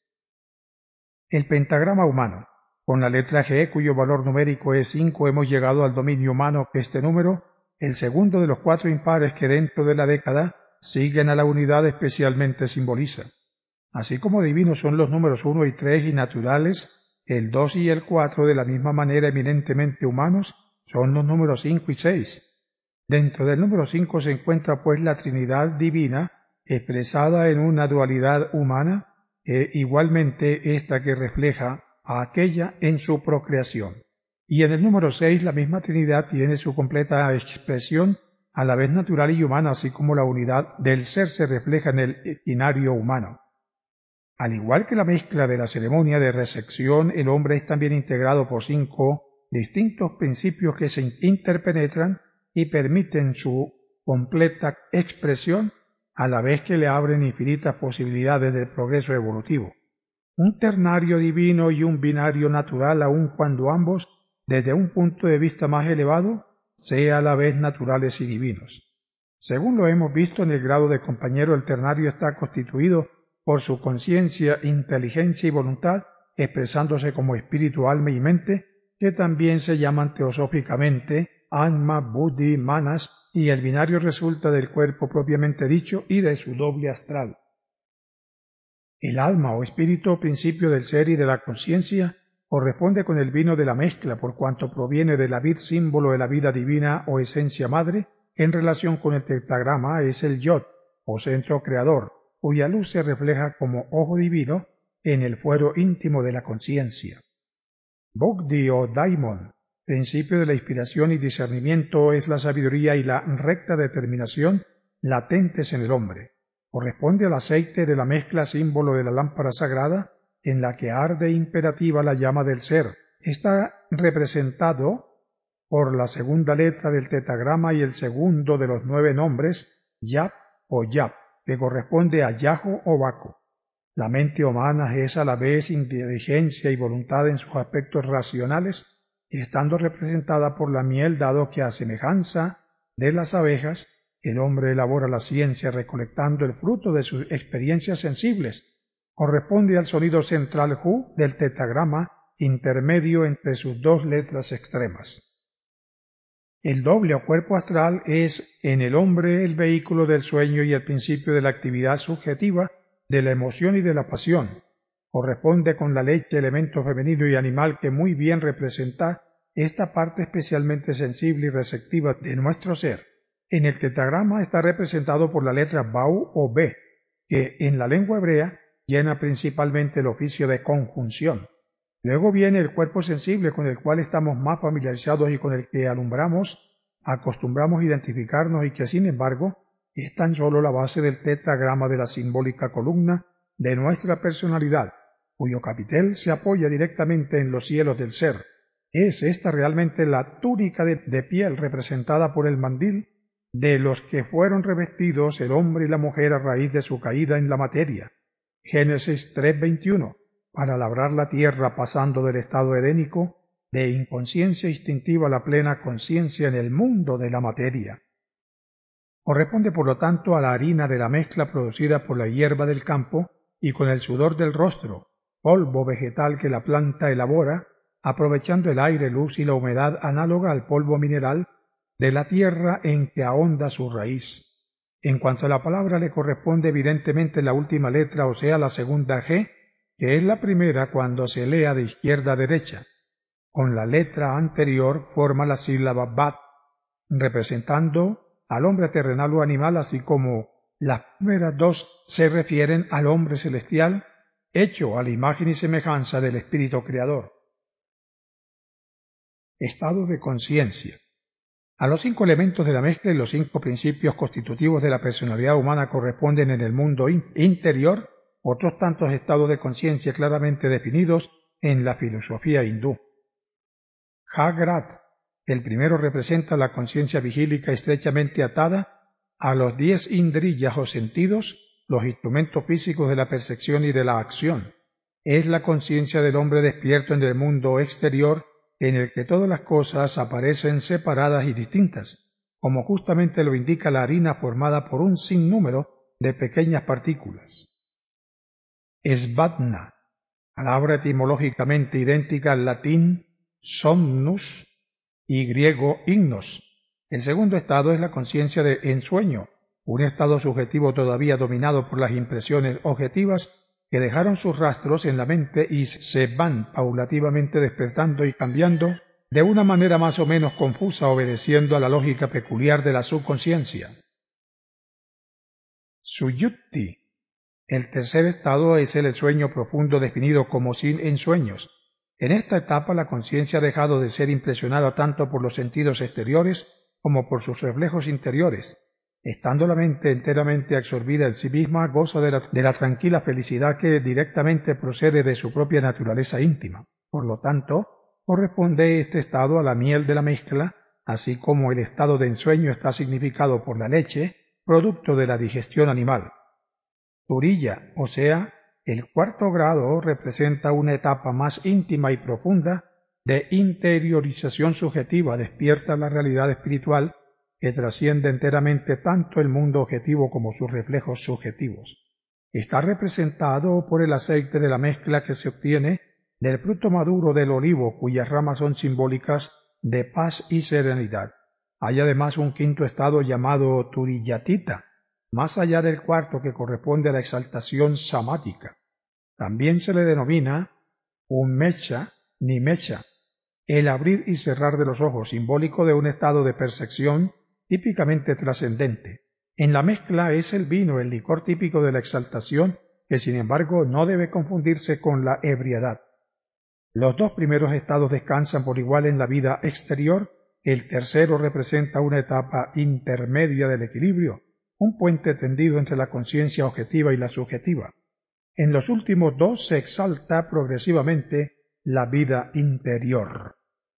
El pentagrama humano. Con la letra G, cuyo valor numérico es 5, hemos llegado al dominio humano, que este número, el segundo de los 4 impares que dentro de la década siguen a la unidad, especialmente simboliza. Así como divinos son los números 1 y 3 y naturales, el 2 y el 4 de la misma manera eminentemente humanos son los números 5 y 6. Dentro del número 5 se encuentra pues la Trinidad divina, expresada en una dualidad humana, e igualmente esta que refleja a aquella en su procreación. Y en el número 6 la misma Trinidad tiene su completa expresión a la vez natural y humana, así como la unidad del ser se refleja en el binario humano. Al igual que la mezcla de la ceremonia de resección, el hombre es también integrado por 5 distintos principios que se interpenetran y permiten su completa expresión, a la vez que le abren infinitas posibilidades de progreso evolutivo. Un ternario divino y un binario natural, aun cuando ambos, desde un punto de vista más elevado, sean a la vez naturales y divinos. Según lo hemos visto en el grado de compañero, el ternario está constituido por su conciencia, inteligencia y voluntad, expresándose como espíritu, alma y mente, que también se llaman teosóficamente Atma, Buddhi, Manas, y el binario resulta del cuerpo propiamente dicho y de su doble astral. El alma o espíritu o principio del ser y de la conciencia corresponde con el vino de la mezcla, por cuanto proviene de la vid, símbolo de la vida divina o esencia madre. En relación con el tetragrama es el Yod o centro creador, cuya luz se refleja como ojo divino en el fuero íntimo de la conciencia. Bogdi o Daimon, principio de la inspiración y discernimiento, es la sabiduría y la recta determinación latentes en el hombre. Corresponde al aceite de la mezcla, símbolo de la lámpara sagrada en la que arde imperativa la llama del ser. Está representado por la segunda letra del tetragrama y el segundo de los 9 nombres, Yap o Yap, que corresponde a Yajo o Baco. La mente humana es a la vez inteligencia y voluntad en sus aspectos racionales, estando representada por la miel, dado que a semejanza de las abejas, el hombre elabora la ciencia recolectando el fruto de sus experiencias sensibles. Corresponde al sonido central Ju del tetragrama, intermedio entre sus 2 letras extremas. El doble o cuerpo astral es en el hombre el vehículo del sueño y el principio de la actividad subjetiva, de la emoción y de la pasión. Corresponde con la leche, elemento femenino y animal que muy bien representa esta parte especialmente sensible y receptiva de nuestro ser. En el tetragrama está representado por la letra Bau o B, que en la lengua hebrea llena principalmente el oficio de conjunción. Luego viene el cuerpo sensible, con el cual estamos más familiarizados y con el que acostumbramos a identificarnos, y que sin embargo es tan solo la base del tetragrama de la simbólica columna de nuestra personalidad, cuyo capitel se apoya directamente en los cielos del ser. Es esta realmente la túnica de piel representada por el mandil de los que fueron revestidos el hombre y la mujer a raíz de su caída en la materia. Génesis 3:21, para labrar la tierra pasando del estado edénico de inconsciencia instintiva a la plena conciencia en el mundo de la materia. Corresponde por lo tanto a la harina de la mezcla producida por la hierba del campo y con el sudor del rostro, polvo vegetal que la planta elabora, aprovechando el aire, luz y la humedad análoga al polvo mineral de la tierra en que ahonda su raíz. En cuanto a la palabra, le corresponde evidentemente la última letra, o sea, la segunda G, que es la primera cuando se lea de izquierda a derecha. Con la letra anterior forma la sílaba Bat, representando al hombre terrenal o animal, así como las primeras 2 se refieren al hombre celestial, hecho a la imagen y semejanza del Espíritu Creador. Estado de conciencia. A los 5 elementos de la mezcla y los 5 principios constitutivos de la personalidad humana corresponden en el mundo interior otros tantos estados de conciencia claramente definidos en la filosofía hindú. Jagrat, el primero, representa la conciencia vigílica estrechamente atada a los 10 indriyas o sentidos, los instrumentos físicos de la percepción y de la acción. Es la conciencia del hombre despierto en el mundo exterior, en el que todas las cosas aparecen separadas y distintas, como justamente lo indica la harina formada por un sinnúmero de pequeñas partículas. Svatna, palabra etimológicamente idéntica al latín somnus y griego ignos. El segundo estado es la conciencia de ensueño, un estado subjetivo todavía dominado por las impresiones objetivas que dejaron sus rastros en la mente y se van paulativamente despertando y cambiando de una manera más o menos confusa, obedeciendo a la lógica peculiar de la subconsciencia. Suyupti. El tercer estado es el sueño profundo, definido como sin ensueños. En esta etapa la conciencia ha dejado de ser impresionada tanto por los sentidos exteriores como por sus reflejos interiores. Estando la mente enteramente absorbida en sí misma, goza de la tranquila felicidad que directamente procede de su propia naturaleza íntima. Por lo tanto, corresponde este estado a la miel de la mezcla, así como el estado de ensueño está significado por la leche, producto de la digestión animal. Turiya, o sea, el cuarto grado, representa una etapa más íntima y profunda de interiorización subjetiva despierta a la realidad espiritual que trasciende enteramente tanto el mundo objetivo como sus reflejos subjetivos. Está representado por el aceite de la mezcla que se obtiene del fruto maduro del olivo, cuyas ramas son simbólicas de paz y serenidad. Hay además un quinto estado llamado turiyatita, más allá del cuarto, que corresponde a la exaltación samática. También se le denomina ummecha ni mecha, el abrir y cerrar de los ojos, simbólico de un estado de percepción típicamente trascendente. En la mezcla es el vino, el licor típico de la exaltación, que sin embargo no debe confundirse con la ebriedad. Los dos primeros estados descansan por igual en la vida exterior, el tercero representa una etapa intermedia del equilibrio, un puente tendido entre la conciencia objetiva y la subjetiva. En los últimos dos se exalta progresivamente la vida interior.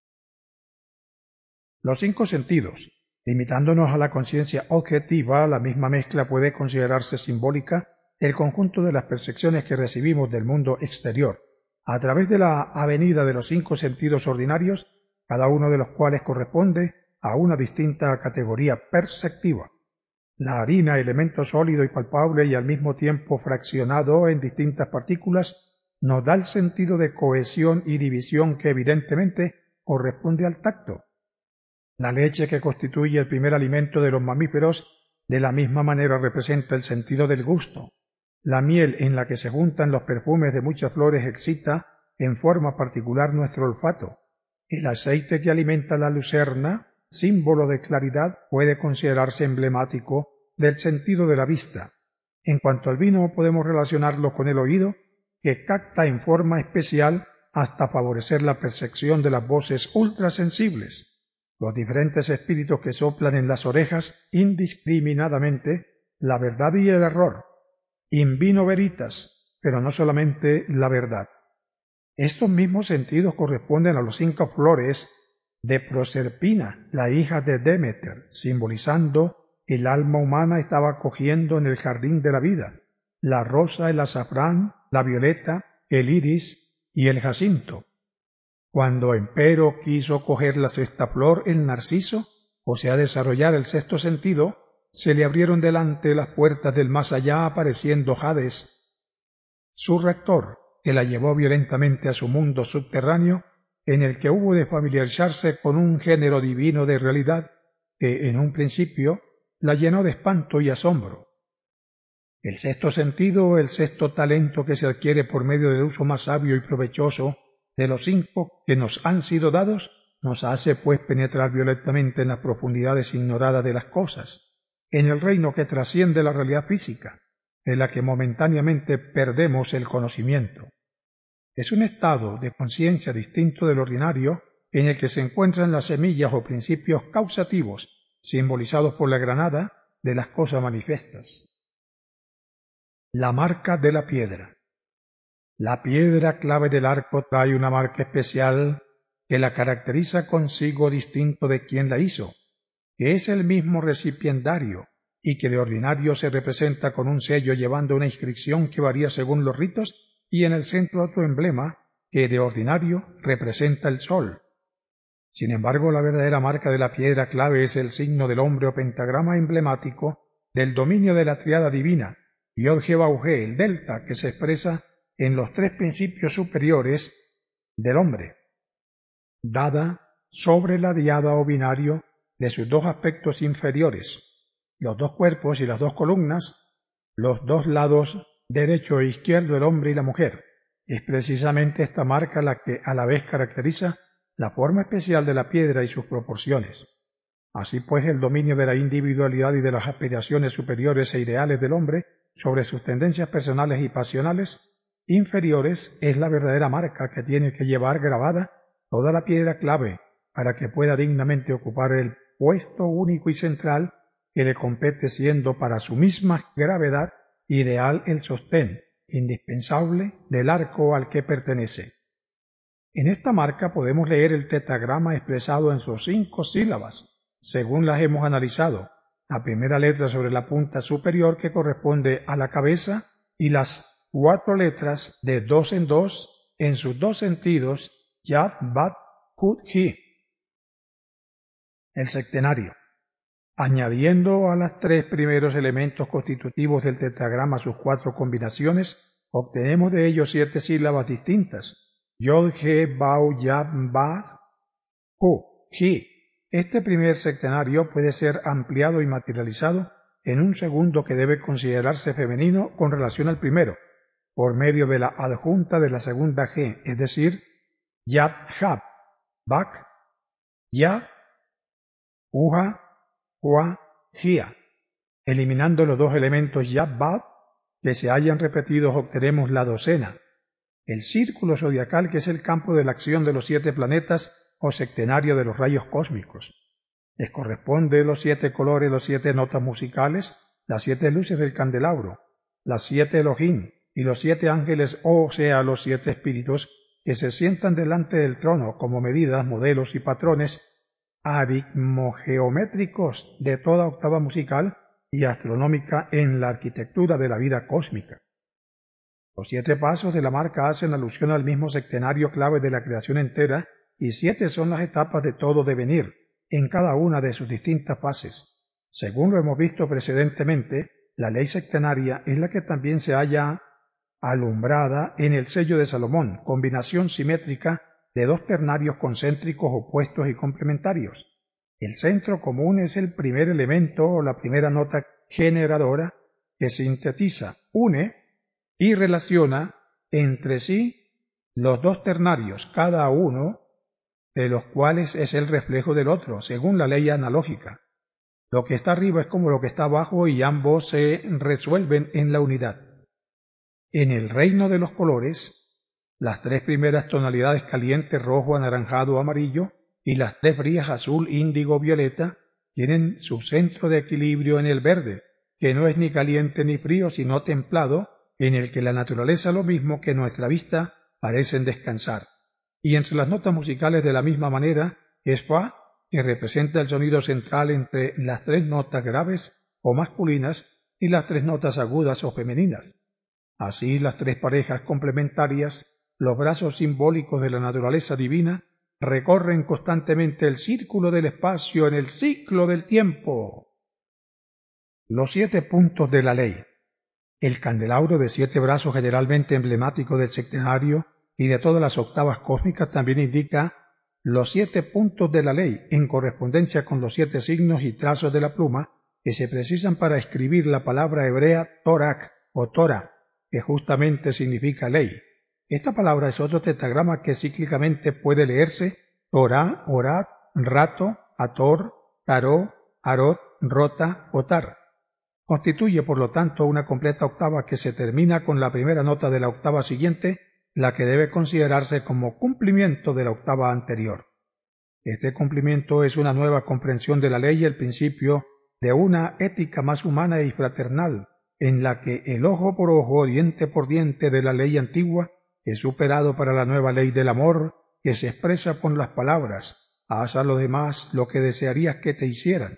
Los cinco sentidos. Limitándonos a la conciencia objetiva, la misma mezcla puede considerarse simbólica el conjunto de las percepciones que recibimos del mundo exterior, a través de la avenida de los cinco sentidos ordinarios, cada uno de los cuales corresponde a una distinta categoría perceptiva. La harina, elemento sólido y palpable y al mismo tiempo fraccionado en distintas partículas, nos da el sentido de cohesión y división que evidentemente corresponde al tacto. La leche, que constituye el primer alimento de los mamíferos, de la misma manera representa el sentido del gusto. La miel, en la que se juntan los perfumes de muchas flores, excita en forma particular nuestro olfato. El aceite que alimenta la lucerna, símbolo de claridad, puede considerarse emblemático del sentido de la vista. En cuanto al vino, podemos relacionarlo con el oído, que capta en forma especial hasta favorecer la percepción de las voces ultrasensibles. Los diferentes espíritus que soplan en las orejas indiscriminadamente la verdad y el error, in vino veritas, pero no solamente la verdad. Estos mismos sentidos corresponden a los cinco flores de Proserpina, la hija de Demeter, simbolizando el alma humana estaba cogiendo en el jardín de la vida, la rosa, el azafrán, la violeta, el iris y el jacinto. Cuando empero quiso coger la sexta flor, el narciso, o sea, desarrollar el sexto sentido, se le abrieron delante las puertas del más allá, apareciendo Hades, su rector, que la llevó violentamente a su mundo subterráneo, en el que hubo de familiarizarse con un género divino de realidad que, en un principio, la llenó de espanto y asombro. El sexto sentido, el sexto talento que se adquiere por medio del uso más sabio y provechoso de los cinco que nos han sido dados, nos hace pues penetrar violentamente en las profundidades ignoradas de las cosas, en el reino que trasciende la realidad física, de la que momentáneamente perdemos el conocimiento. Es un estado de conciencia distinto del ordinario en el que se encuentran las semillas o principios causativos, simbolizados por la granada de las cosas manifiestas. La marca de la piedra. La piedra clave del arco trae una marca especial que la caracteriza consigo distinto de quien la hizo, que es el mismo recipiendario y que de ordinario se representa con un sello llevando una inscripción que varía según los ritos y en el centro otro emblema que de ordinario representa el sol. Sin embargo, la verdadera marca de la piedra clave es el signo del hombre o pentagrama emblemático del dominio de la triada divina, Yod-He-Vau-He, el delta, que se expresa en los tres principios superiores del hombre, dada sobre la diada o binario de sus dos aspectos inferiores, los dos cuerpos y las dos columnas, los dos lados derecho e izquierdo del hombre y la mujer. Es precisamente esta marca la que a la vez caracteriza la forma especial de la piedra y sus proporciones. Así pues, el dominio de la individualidad y de las aspiraciones superiores e ideales del hombre sobre sus tendencias personales y pasionales inferiores es la verdadera marca que tiene que llevar grabada toda la piedra clave para que pueda dignamente ocupar el puesto único y central que le compete, siendo para su misma gravedad ideal el sostén indispensable del arco al que pertenece. En esta marca podemos leer el tetragrama expresado en sus 5 sílabas, según las hemos analizado. La primera letra sobre la punta superior que corresponde a la cabeza y las 4 letras de 2 en 2 en sus 2 sentidos, Yad, Bat, Kut, Hi. El septenario. Añadiendo a los 3 primeros elementos constitutivos del tetragrama sus 4 combinaciones, obtenemos de ellos 7 sílabas distintas. Yod, He, Bau, Yab, Ba, Hu, Hi. Este primer septenario puede ser ampliado y materializado en un segundo que debe considerarse femenino con relación al primero, por medio de la adjunta de la segunda G, es decir, Yad, Hab, Bak, Ya, Uja, Hua, Gia. Eliminando los 2 elementos Yad, Bad que se hayan repetido obtenemos la docena, el círculo zodiacal, que es el campo de la acción de los 7 planetas o septenario de los rayos cósmicos. Les corresponde los 7 colores, los 7 notas musicales, las 7 luces del candelabro, las 7 Elohim y los 7 ángeles, o sea, los 7 espíritus que se sientan delante del trono como medidas, modelos y patrones aritmogeométricos de toda octava musical y astronómica en la arquitectura de la vida cósmica. Los 7 pasos de la marca hacen alusión al mismo septenario clave de la creación entera, y 7 son las etapas de todo devenir, en cada una de sus distintas fases. Según lo hemos visto precedentemente, la ley septenaria es la que también se halla alumbrada en el sello de Salomón, combinación simétrica de 2 ternarios concéntricos opuestos y complementarios. El centro común es el primer elemento o la primera nota generadora que sintetiza, une y relaciona entre sí los 2 ternarios, cada uno de los cuales es el reflejo del otro, según la ley analógica. Lo que está arriba es como lo que está abajo y ambos se resuelven en la unidad. En el reino de los colores, las 3 primeras tonalidades caliente, rojo, anaranjado, amarillo, y las 3 frías, azul, índigo, violeta, tienen su centro de equilibrio en el verde, que no es ni caliente ni frío, sino templado, en el que la naturaleza, lo mismo que nuestra vista, parecen descansar. Y entre las notas musicales de la misma manera es Fa, que representa el sonido central entre las 3 notas graves o masculinas y las 3 notas agudas o femeninas. Así las 3 parejas complementarias, los brazos simbólicos de la naturaleza divina, recorren constantemente el círculo del espacio en el ciclo del tiempo. Los 7 puntos de la ley. El candelabro de 7 brazos, generalmente emblemático del septenario y de todas las octavas cósmicas, también indica los 7 puntos de la ley, en correspondencia con los 7 signos y trazos de la pluma que se precisan para escribir la palabra hebrea Torak o Torah, que justamente significa ley. Esta palabra es otro tetragrama que cíclicamente puede leerse Torah, Orat, Rato, Ator, Taró, Arot, Rota, Otar. Constituye, por lo tanto, una completa octava que se termina con la primera nota de la octava siguiente, la que debe considerarse como cumplimiento de la octava anterior. Este cumplimiento es una nueva comprensión de la ley y el principio de una ética más humana y fraternal, en la que el ojo por ojo, diente por diente de la ley antigua es superado para la nueva ley del amor, que se expresa con las palabras: haz a los demás lo que desearías que te hicieran.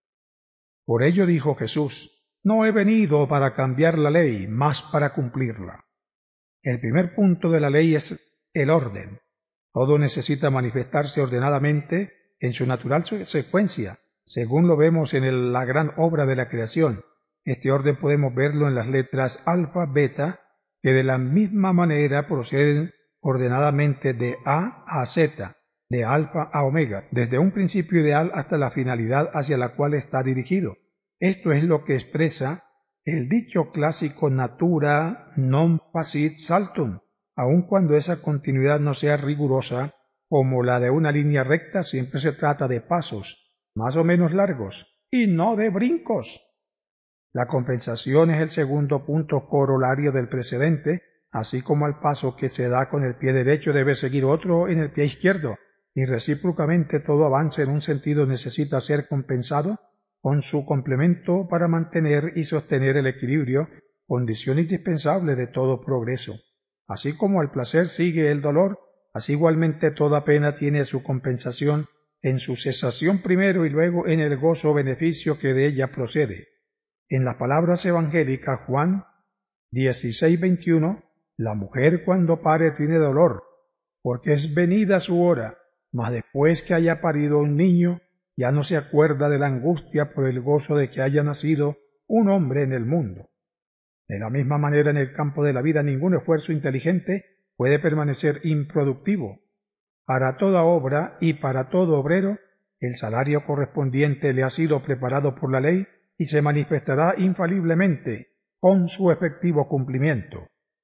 Por ello dijo Jesús: no he venido para cambiar la ley, mas para cumplirla. El primer punto de la ley es el orden. Todo necesita manifestarse ordenadamente en su natural secuencia, según lo vemos en la gran obra de la creación. Este orden podemos verlo en las letras alfa, beta, que de la misma manera proceden ordenadamente de A a Z, de alfa a omega, desde un principio ideal hasta la finalidad hacia la cual está dirigido. Esto es lo que expresa el dicho clásico natura non facit saltum, aun cuando esa continuidad no sea rigurosa como la de una línea recta. Siempre se trata de pasos más o menos largos y no de brincos. La compensación es el segundo punto corolario del precedente, así como al paso que se da con el pie derecho debe seguir otro en el pie izquierdo, y recíprocamente todo avance en un sentido necesita ser compensado con su complemento para mantener y sostener el equilibrio, condición indispensable de todo progreso. Así como al placer sigue el dolor, Así igualmente toda pena tiene su compensación en su cesación primero y luego en el gozo o beneficio que de ella procede. En las palabras evangélicas Juan 16:21, la mujer cuando pare tiene dolor, porque es venida su hora, mas después que haya parido un niño, ya no se acuerda de la angustia por el gozo de que haya nacido un hombre en el mundo. De la misma manera, en el campo de la vida ningún esfuerzo inteligente puede permanecer improductivo. Para toda obra y para todo obrero, el salario correspondiente le ha sido preparado por la ley y se manifestará infaliblemente con su efectivo cumplimiento.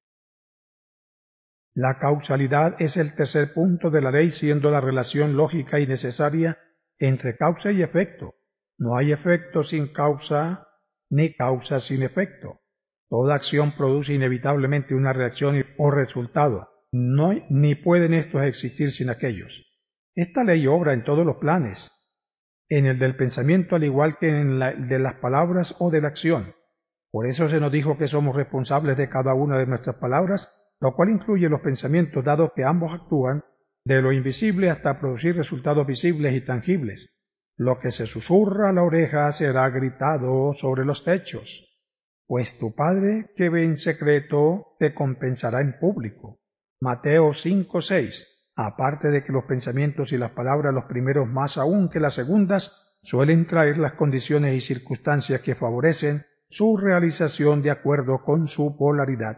La causalidad es el tercer punto de la ley, siendo la relación lógica y necesaria entre causa y efecto. No hay efecto sin causa, ni causa sin efecto. Toda acción produce inevitablemente una reacción o resultado, ni pueden estos existir sin aquellos. Esta ley obra en todos los planes, en el del pensamiento al igual que en el de las palabras o de la acción. Por eso se nos dijo que somos responsables de cada una de nuestras palabras, lo cual incluye los pensamientos, dado que ambos actúan de lo invisible hasta producir resultados visibles y tangibles. Lo que se susurra a la oreja será gritado sobre los techos, pues tu Padre que ve en secreto te compensará en público. Mateo 5:6. Aparte de que los pensamientos y las palabras, los primeros más aún que las segundas, suelen traer las condiciones y circunstancias que favorecen su realización de acuerdo con su polaridad.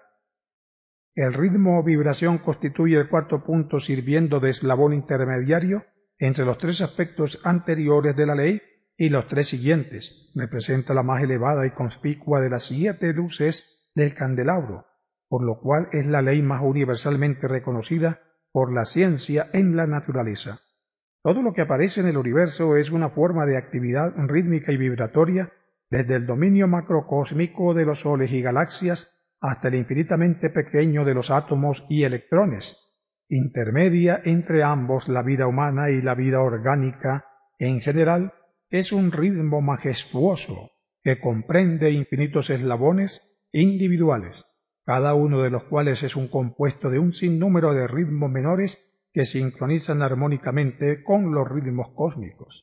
El ritmo o vibración constituye el cuarto punto, sirviendo de eslabón intermediario entre los tres aspectos anteriores de la ley y los tres siguientes. Representa la más elevada y conspicua de las 7 luces del candelabro, por lo cual es la ley más universalmente reconocida por la ciencia en la naturaleza. Todo lo que aparece en el universo es una forma de actividad rítmica y vibratoria, desde el dominio macrocósmico de los soles y galaxias hasta el infinitamente pequeño de los átomos y electrones. Intermedia entre ambos la vida humana y la vida orgánica en general es un ritmo majestuoso que comprende infinitos eslabones individuales, cada uno de los cuales es un compuesto de un sinnúmero de ritmos menores que sincronizan armónicamente con los ritmos cósmicos.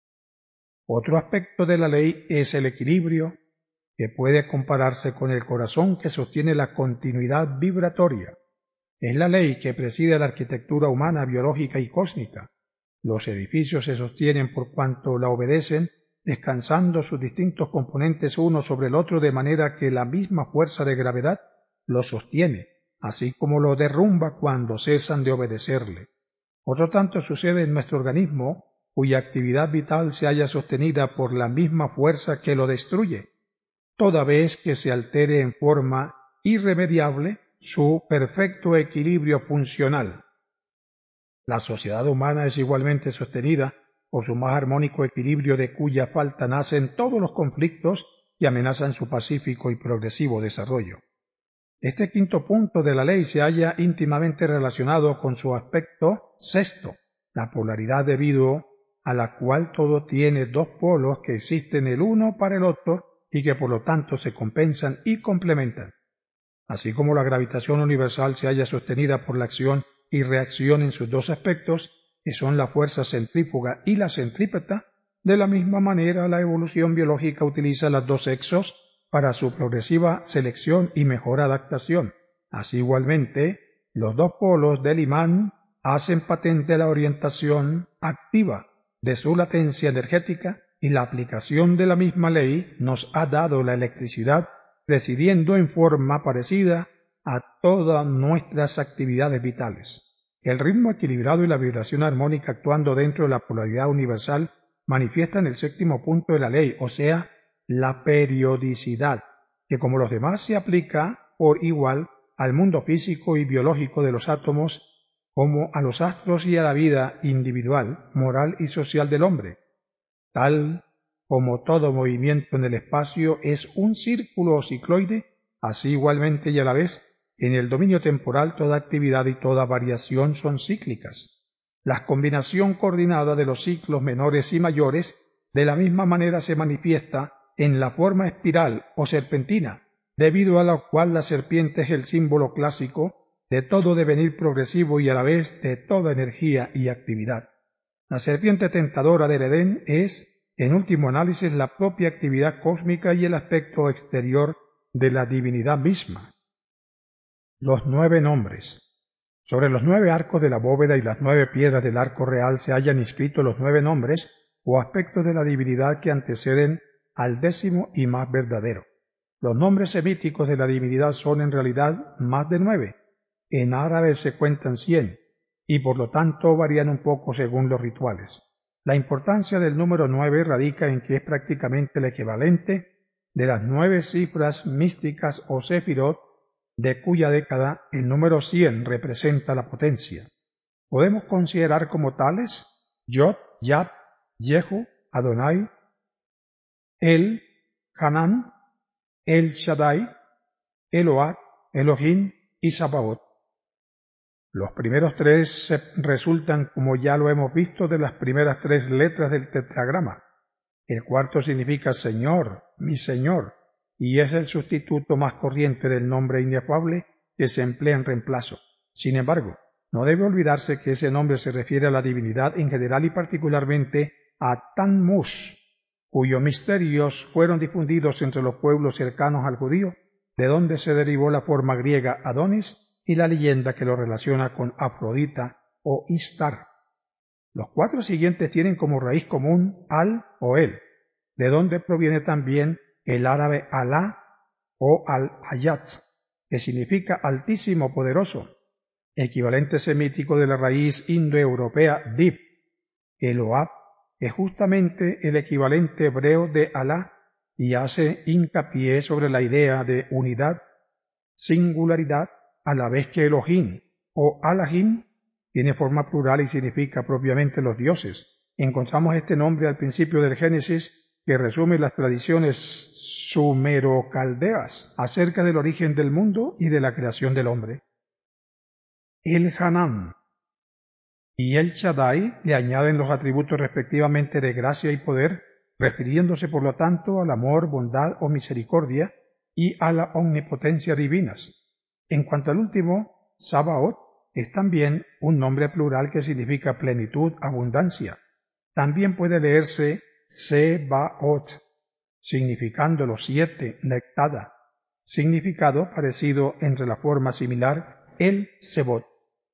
Otro aspecto de la ley es el equilibrio, que puede compararse con el corazón que sostiene la continuidad vibratoria. Es la ley que preside la arquitectura humana, biológica y cósmica. Los edificios se sostienen por cuanto la obedecen, descansando sus distintos componentes uno sobre el otro, de manera que la misma fuerza de gravedad los sostiene, así como lo derrumba cuando cesan de obedecerle. Otro tanto sucede en nuestro organismo, cuya actividad vital se halla sostenida por la misma fuerza que lo destruye, toda vez que se altere en forma irremediable su perfecto equilibrio funcional. La sociedad humana es igualmente sostenida por su más armónico equilibrio, de cuya falta nacen todos los conflictos que amenazan su pacífico y progresivo desarrollo. Este quinto punto de la ley se halla íntimamente relacionado con su aspecto sexto, la polaridad, debido a la cual todo tiene dos polos que existen el uno para el otro y que por lo tanto se compensan y complementan. Así como la gravitación universal se halla sostenida por la acción y reacción en sus dos aspectos, que son la fuerza centrífuga y la centrípeta, de la misma manera la evolución biológica utiliza los dos sexos para su progresiva selección y mejor adaptación. Así igualmente, los dos polos del imán hacen patente la orientación activa de su latencia energética, y la aplicación de la misma ley nos ha dado la electricidad, presidiendo en forma parecida a todas nuestras actividades vitales. El ritmo equilibrado y la vibración armónica, actuando dentro de la polaridad universal, manifiestan el séptimo punto de la ley, o sea, la periodicidad, que como los demás se aplica por igual al mundo físico y biológico de los átomos, como a los astros y a la vida individual, moral y social del hombre. Tal como todo movimiento en el espacio es un círculo o cicloide, así igualmente y a la vez, en el dominio temporal toda actividad y toda variación son cíclicas. La combinación coordinada de los ciclos menores y mayores de la misma manera se manifiesta en la forma espiral o serpentina, debido a la cual la serpiente es el símbolo clásico de todo devenir progresivo y a la vez de toda energía y actividad. La serpiente tentadora del Edén es, en último análisis, la propia actividad cósmica y el aspecto exterior de la divinidad misma. Los 9 nombres. Sobre los 9 arcos de la bóveda y las 9 piedras del arco real se hallan inscritos los 9 nombres o aspectos de la divinidad que anteceden al 10º y más verdadero. Los nombres semíticos de la divinidad son en realidad más de 9. En árabe se cuentan 100 y por lo tanto varían un poco según los rituales. La importancia del número 9 radica en que es prácticamente el equivalente de las 9 cifras místicas o sefirot, de cuya década el número 100 representa la potencia. Podemos considerar como tales Yod, Yad, Yehu, Adonai, El, Hanan, El Shaddai, Eloah, Elohim y Sabaoth. Los primeros 3 resultan, como ya lo hemos visto, de las primeras 3 letras del tetragrama. El cuarto significa Señor, mi Señor, y es el sustituto más corriente del nombre inefable que se emplea en reemplazo. Sin embargo, no debe olvidarse que ese nombre se refiere a la divinidad en general y particularmente a Tammuz, cuyos misterios fueron difundidos entre los pueblos cercanos al judío, de donde se derivó la forma griega Adonis y la leyenda que lo relaciona con Afrodita o Istar. Los 4 siguientes tienen como raíz común al o el, de donde proviene también el árabe Alá o al-Hayat, que significa altísimo, poderoso, equivalente semítico de la raíz indoeuropea Dib. Eloah es justamente el equivalente hebreo de Alá y hace hincapié sobre la idea de unidad, singularidad, a la vez que Elohim o Alahim tiene forma plural y significa propiamente los dioses. Encontramos este nombre al principio del Génesis, que resume las tradiciones sumero-caldeas acerca del origen del mundo y de la creación del hombre. El Hanan y el Shaddai le añaden los atributos respectivamente de gracia y poder, refiriéndose por lo tanto al amor, bondad o misericordia y a la omnipotencia divinas. En cuanto al último, Sabaoth es también un nombre plural que significa plenitud, abundancia. También puede leerse Sebaoth, significando los 7, nectada, significado parecido entre la forma similar el Sebot.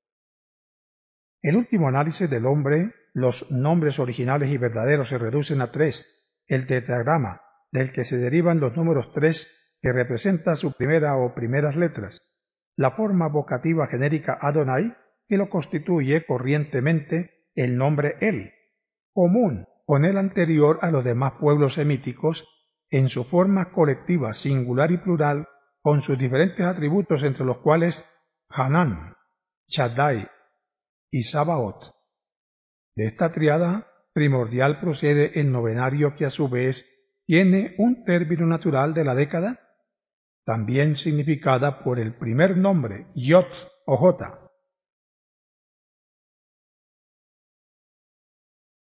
El último análisis del hombre, los nombres originales y verdaderos se reducen a 3, el tetragrama, del que se derivan los números 3 que representa su primera o primeras letras, la forma vocativa genérica Adonai, que lo constituye corrientemente el nombre El, común con el anterior a los demás pueblos semíticos, en su forma colectiva, singular y plural, con sus diferentes atributos entre los cuales Hanan, Shaddai y Sabaoth. De esta triada primordial procede el novenario, que a su vez tiene un término natural de la década, también significada por el primer nombre, Yod o Jota,